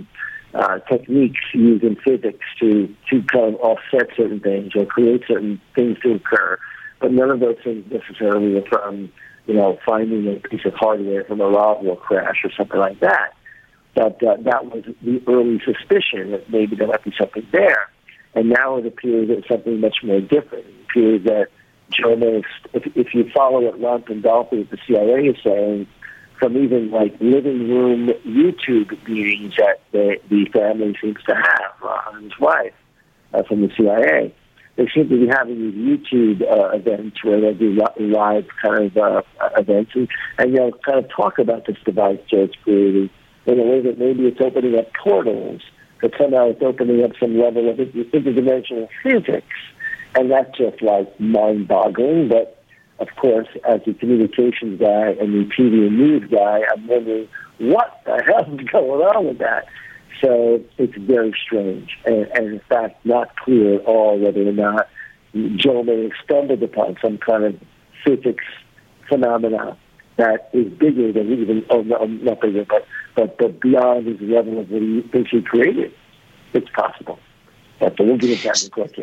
of techniques used in physics to kind of offset certain things or create certain things to occur. But none of those things necessarily are from, finding a piece of hardware from a Roswell crash or something like that. But that was the early suspicion that maybe there might be something there. And now it appears that something much more different. It appears that Joe may, if you follow what Ron Pandolfi at the CIA is saying, from even living room YouTube meetings that the family seems to have, Ron and his wife, from the CIA, they seem to be having these YouTube events where they do live kind of events and kind of talk about this device Joe's created in a way that maybe it's opening up portals, but somehow it's opening up some level of interdimensional physics. And that's just mind-boggling. But, of course, as a communications guy and the TV and news guy, I'm wondering what the hell is going on with that. So it's very strange. And in fact, not clear at all whether or not Joe may have stumbled upon some kind of physics phenomena that is bigger than even, not bigger, but beyond his level of what he thinks he created. It's possible. But we'll get into that in the court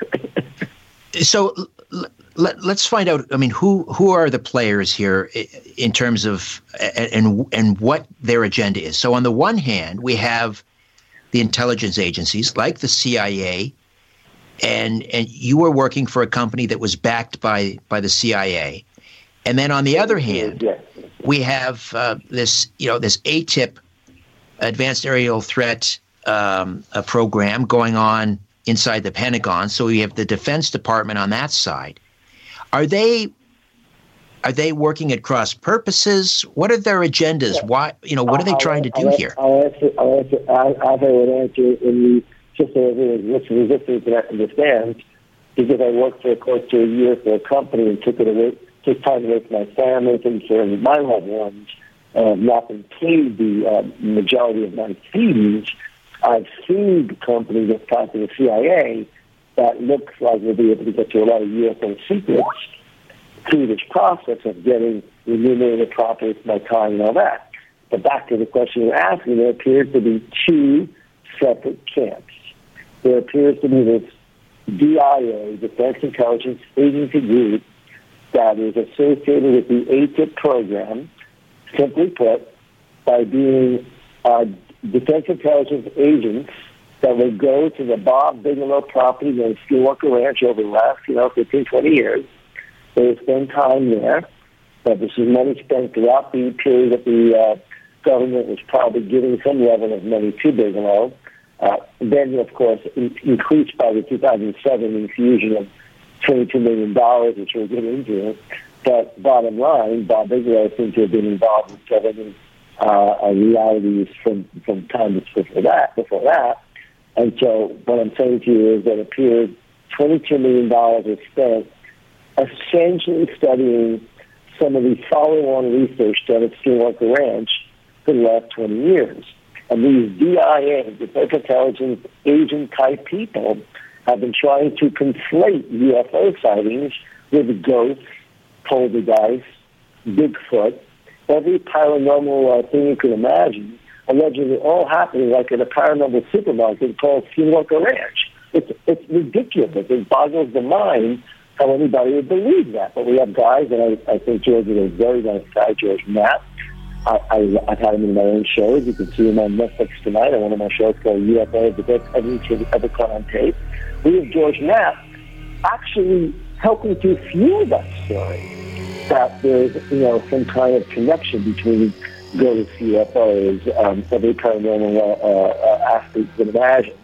case. So let's find out, who are the players here in terms of and what their agenda is. So on the one hand, we have the intelligence agencies like the CIA, and you were working for a company that was backed by the CIA. And then on the other hand, we have this ATIP, Advanced Aerial Threat program going on inside the Pentagon. So you have the Defense Department on that side. Are they working at cross purposes? What are their agendas? Why, what are they trying to do here? I'll have an answer just so everyone's listening to that understands, because I worked for close to a year for a company and took time away from my family, taking care of my loved ones, not been paid the majority of my fees. I've sued companies that talk to the CIA that looks like we'll be able to get to a lot of UFO secrets through this process of getting remunerated properly for my time and all that. But back to the question you're asking, there appears to be two separate camps. There appears to be this DIA, Defense Intelligence Agency group, that is associated with the ATIP program, simply put, by being defense intelligence agents that would go to the Bob Bigelow property on Skinwalker Ranch over the last, 15, 20 years. They would spend time there, but this is money spent throughout the period that the government was probably giving some level of money to Bigelow. Then, of course, increased by the 2007 infusion of $22 million, which we'll get into. But bottom line, Bob Bigelow seems to have been involved in seven realities from time before that. And so what I'm saying to you is that it appeared $22 million was spent essentially studying some of the follow-on research done at Skinwalker Ranch for the last 20 years. And these DIA, Defense Intelligence Agent-type people, have been trying to conflate UFO sightings with ghosts, poltergeists, Bigfoot, every paranormal thing you can imagine, allegedly all happening like in a paranormal supermarket called Skinwalker Ranch. It's ridiculous. It boggles the mind how anybody would believe that. But we have guys, and I think George is a very nice guy, George Knapp. I've had him in my own shows. You can see him on Netflix tonight on one of my shows called UFO, the best evidence you've ever caught on tape. We have George Knapp actually helping to fuel that story, that there's, some kind of connection between ghosts, UFOs, every paranormal aspect you can imagine.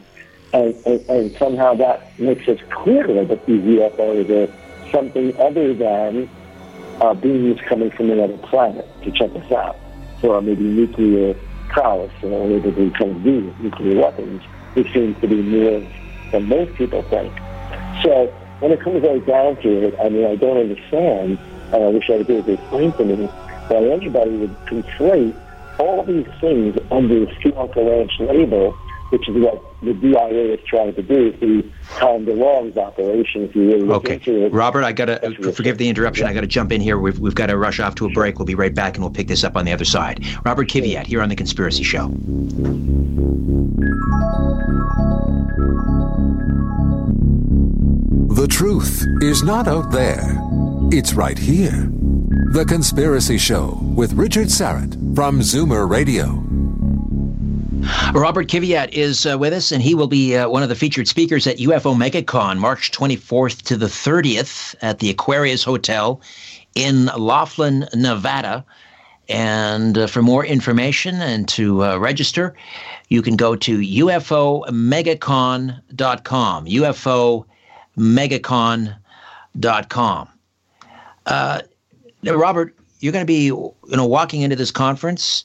And somehow that makes us clearer that these UFOs are something other than beings coming from another planet to check us out, or maybe nuclear prowess, able to kind of do nuclear weapons, which seems to be more than most people think. So when it comes right down to it, I don't understand, and I wish I could do it explain to me, why anybody would conflate all these things under the Skinwalker Ranch label, which is what the DIA is trying to do through Tom DeLong's operation, if you really look into it. Robert, I got to, forgive the interruption, I got to jump in here. We've got to rush off to a break. We'll be right back, and we'll pick this up on the other side. Robert Kiviat here on The Conspiracy Show. The truth is not out there. It's right here. The Conspiracy Show with Richard Syrett from Zoomer Radio. Robert Kiviat is with us, and he will be one of the featured speakers at UFO MegaCon, March 24th to the 30th at the Aquarius Hotel in Laughlin, Nevada. And for more information and to register, you can go to UFOMegaCon.com, UFOMegaCon.com. Robert, you're going to be, walking into this conference.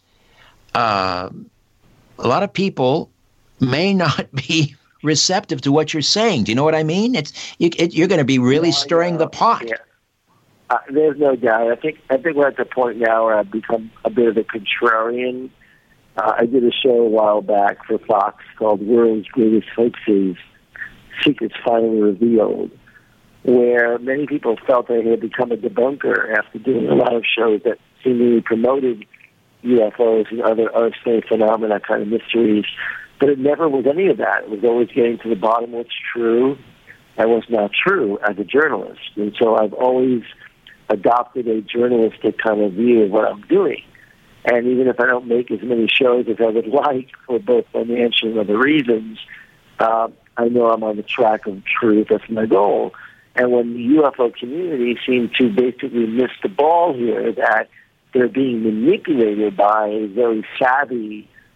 A lot of people may not be receptive to what you're saying. Do you know what I mean? You're going to be really stirring the pot. Yeah. There's no doubt. I think we're at the point now where I've become a bit of a contrarian. I did a show a while back for Fox called World's Greatest Hoaxes, Secrets Finally Revealed, where many people felt they had become a debunker after doing a lot of shows that seemingly promoted UFOs and other strange phenomena, kind of mysteries. But it never was any of that. It was always getting to the bottom of what's true and what's not true as a journalist. And so I've always adopted a journalistic kind of view of what I'm doing. And even if I don't make as many shows as I would like for both financial and other reasons, I know I'm on the track of truth. That's my goal. And when the UFO community seemed to basically miss the ball here, that they're being manipulated by a very savvy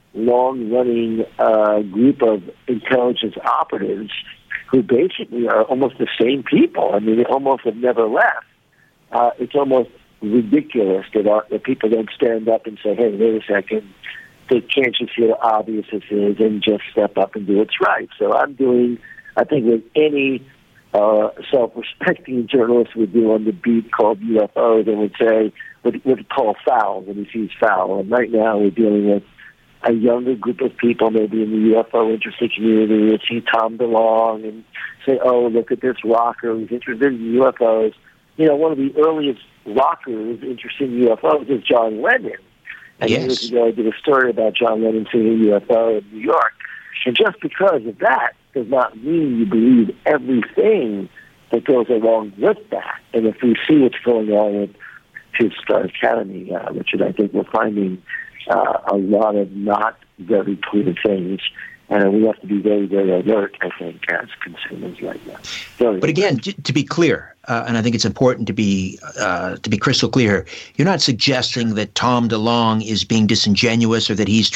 long-running group of intelligence operatives who basically are almost the same people. I mean, they almost have never left. It's almost ridiculous that people don't stand up and say, hey, wait a second, can't you see how obvious this is, and just step up and do what's right. So I'm doing, I think, what any self-respecting journalist would do on the beat called UFOs, and would say, would call foul when he sees foul. And right now we're dealing with a younger group of people, maybe in the UFO interested community, would see Tom DeLonge and say, oh, look at this rocker who's interested in UFOs. You know, one of the earliest rockers interested in UFOs is John Lennon. And years ago I did a story about John Lennon seeing a UFO in New York. And just because of that does not mean you believe everything that goes along with that. And if we see what's going on with Truth Star Academy, Richard, I think we're finding a lot of not very clear things, and we have to be very, very alert, I think, as consumers right now. But again, to be clear, and I think it's important to be crystal clear, you're not suggesting that Tom DeLonge is being disingenuous or that he's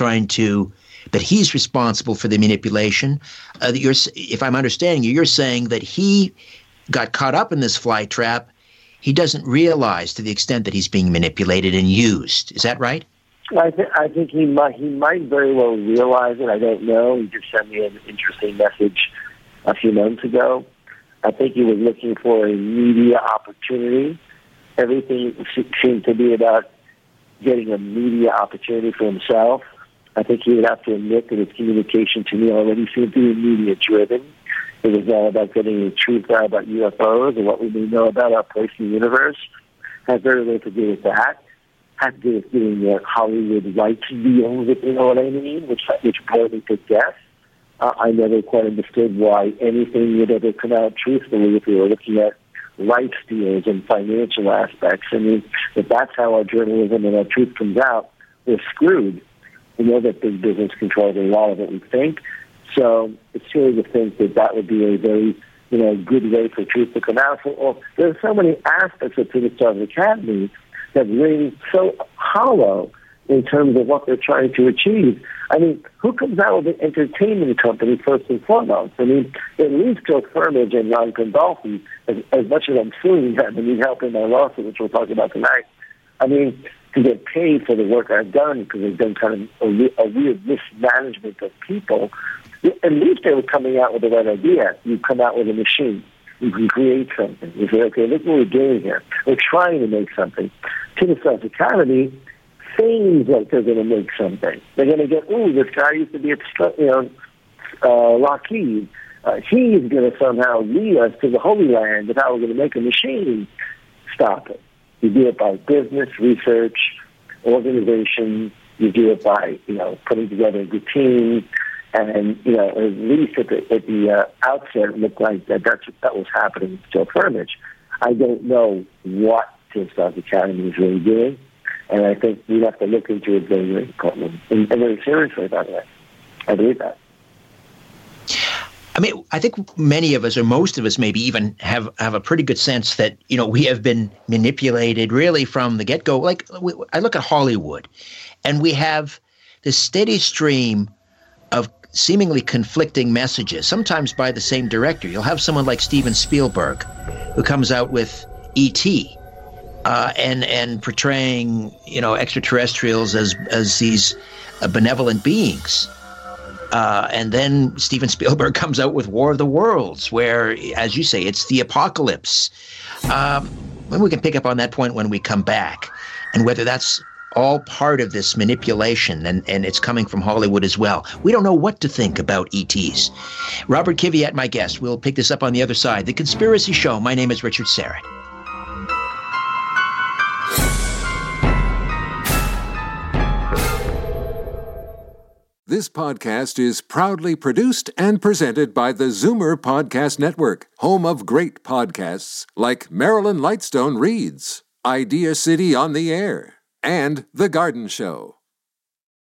responsible for the manipulation. If I'm understanding you, you're saying that he got caught up in this fly trap. He doesn't realize to the extent that he's being manipulated and used. Is that right? I think he might very well realize it. I don't know. He just sent me an interesting message a few months ago. I think he was looking for a media opportunity. Everything seemed to be about getting a media opportunity for himself. I think he would have to admit that his communication to me already seemed to be media-driven. It was all about getting the truth out about UFOs and what we may know about our place in the universe. Had very little to do with that. Had to do with getting the Hollywood rights deals, if you know what I mean, which brought me to death. I never quite understood why anything would ever come out truthfully if we were looking at rights deals and financial aspects. I mean, if that's how our journalism and our truth comes out, we're screwed. We know that big business controls a lot of what we think. So it's silly to think that that would be a very, good way for truth to come out. So, there's so many aspects of Truth Star Academy that ring so hollow in terms of what they're trying to achieve. I mean, who comes out with an entertainment company first and foremost? I mean, at least Joe Firmage and Ron Condolfi, as much as I'm suing them and need help in my lawsuit, which we'll talk about tonight, I mean, to get paid for the work I've done because they've done kind of a weird mismanagement of people, at least they were coming out with the right idea. You come out with a machine. You can create something. You say, okay, look what we're doing here. We're trying to make something. Truth Star Academy seems like they're going to make something. They're going to get, this guy used to be at Lockheed. He's going to somehow lead us to the Holy Land of how we're going to make a machine. Stop it. You do it by business, research, organization. You do it by, putting together a good team. And, at least at the outset, it looked like that was happening with Joe Firmage. I don't know what Truth Star Academy is really doing, and I think we have to look into it very, very important and very seriously, by the way. I believe that. I mean, I think many of us, or most of us maybe even, have a pretty good sense that, we have been manipulated really from the get-go. Like, I look at Hollywood, and we have this steady stream of seemingly conflicting messages, sometimes by the same director. You'll have someone like Steven Spielberg, who comes out with E.T., and portraying, extraterrestrials as these benevolent beings. And then Steven Spielberg comes out with War of the Worlds, where, as you say, it's the apocalypse. We can pick up on that point when we come back, and whether that's all part of this manipulation, and it's coming from Hollywood as well. We don't know what to think about ETs. Robert Kiviat, my guest. We'll pick this up on the other side. The Conspiracy Show. My name is Richard Syrett. This podcast is proudly produced and presented by the Zoomer Podcast Network, home of great podcasts like Marilyn Lightstone Reads, Idea City on the Air, and The Garden Show.